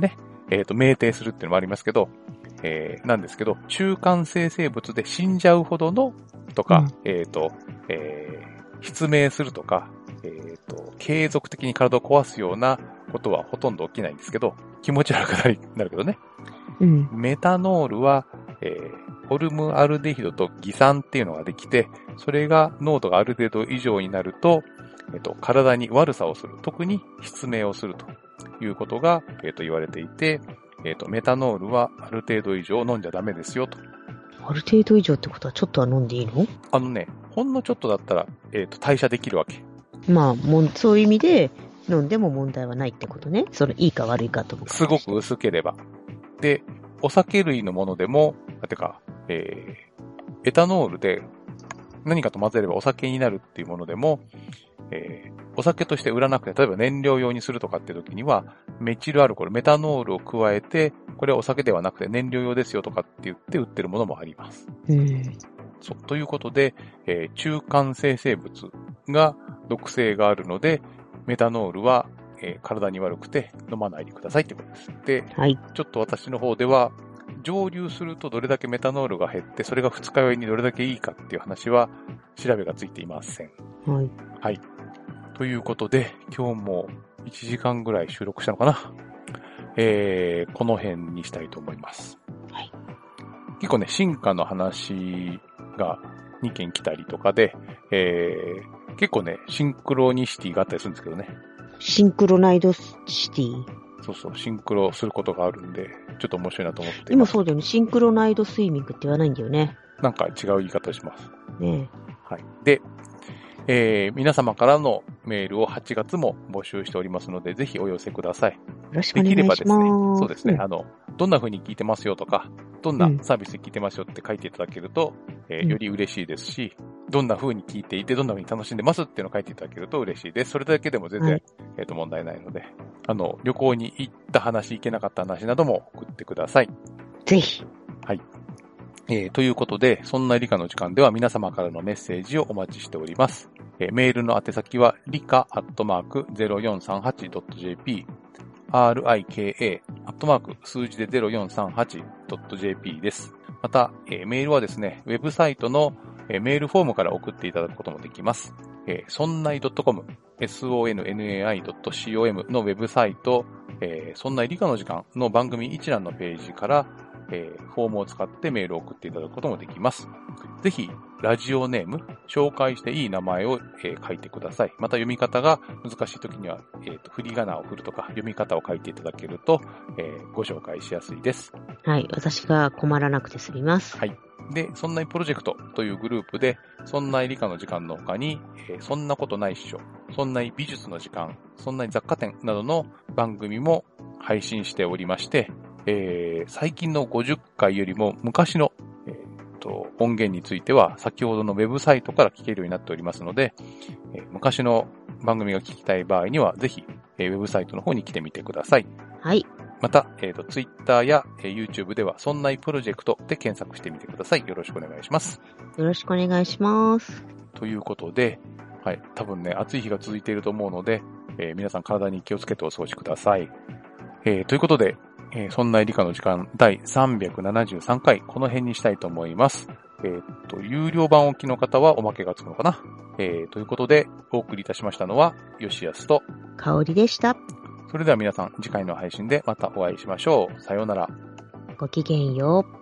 えっと、酩酊するっていうのもありますけど、えー、なんですけど、中間生成物で死んじゃうほどのとか、うん、えっと、えー、失明するとか、えっと、継続的に体を壊すようなことはほとんど起きないんですけど、気持ち悪くなるけどね。うん、メタノールは、えー、ホルムアルデヒドと偽酸っていうのができて、それが濃度がある程度以上になると、えっと、体に悪さをする。特に失明をするということが、えっと、言われていて、えっと、メタノールはある程度以上飲んじゃダメですよと。 ある程度以上ってことはちょっとは飲んでいいの？ あのね、ほんのちょっとだったら、えっと、代謝できるわけ。 まあ、もん、そういう意味で飲んでも問題はないってことね。それいいか悪いかとか。 すごく薄ければ。で、お酒類のものでも、てか、えー、エタノールで何かと混ぜればお酒になるっていうものでも、えー、お酒として売らなくて、例えば燃料用にするとかっていう時には、メチルアルコール、メタノールを加えて、これはお酒ではなくて燃料用ですよとかって言って売ってるものもあります。 うん、 そうということで、えー、中間生成物が毒性があるので、メタノールは、えー、体に悪くて飲まないでくださいってことです。で、はい、ちょっと私の方では、蒸留するとどれだけメタノールが減って、それが二日酔いにどれだけいいかっていう話は調べがついていません。 はい。 はい。ということで、今日もいちじかんぐらい収録したのかな。えー、この辺にしたいと思います。 はい。 結構ね、進化の話がにけん来たりとかで、えー、結構ね、シンクロニシティがあったりするんですけどね。 シンクロナイドシティ？ そうそう、シンクロすることがあるんで、ちょっと面白いなと思っています。 今そうだよね、シンクロナイドスイミングって言わないんだよね。 なんか違う言い方します。 ねえ。はい。で、えー、皆様からのメールをはちがつも募集しておりますので、ぜひお寄せください。よろしくお願いします。できればですね、 そうですね、うん、あの、どんな風に聞いてますよとか、どんなサービスで聞いてますよって書いていただけると、うん、えー、より嬉しいですし、どんな風に聞いていて、どんな風に楽しんでますっていうのを書いていただけると嬉しいです。それだけでも全然、はい、えっと、問題ないので、あの、旅行に行った話、行けなかった話なども送ってください。 ぜひ。 はい。えー、ということで、そんな理科の時間では皆様からのメッセージをお待ちしております。えー、メールの宛先は、リカアットマーク ゼロよんさんはちドットジェーピー、アールアイケーエー アットマーク数字で ゼロよんさんはちドットジェーピー です。また、えー、メールはですね、ウェブサイトの、えー、メールフォームから送っていただくこともできます。えー、そんない .com、ソンナイドットコム のウェブサイト、えー、そんない理科の時間の番組一覧のページから、えー、フォームを使ってメールを送っていただくこともできます。ぜひ、ラジオネーム、紹介していい名前を、えー、書いてください。また読み方が難しいときには、えーと、振り仮名を振るとか、読み方を書いていただけると、えー、ご紹介しやすいです。 はい、私が困らなくて済みます。 はい。で、そんないプロジェクトというグループで、そんない理科の時間の他に、えー、そんなことないっしょ、そんない美術の時間、そんない雑貨店などの番組も配信しておりまして、えー、最近のごじゅっかいよりも昔の、えー、と音源については先ほどのウェブサイトから聞けるようになっておりますので、えー、昔の番組が聞きたい場合にはぜひ、えー、ウェブサイトの方に来てみてください。 はい。 また、えー、と Twitter や、えー、YouTube ではそんないプロジェクトで検索してみてください。よろしくお願いします。 よろしくお願いします。 ということで、はい、多分ね、暑い日が続いていると思うので、えー、皆さん体に気をつけてお過ごしください。えー、ということで、えー、そんな理科の時間だいさんびゃくななじゅうさんかい、この辺にしたいと思います。えー、っと、有料版お聞きの方はおまけがつくのかな。えー、ということで、お送りいたしましたのは、よしやすと、 かおりでした。 それでは皆さん、次回の配信でまたお会いしましょう。さようなら。 ごきげんよう。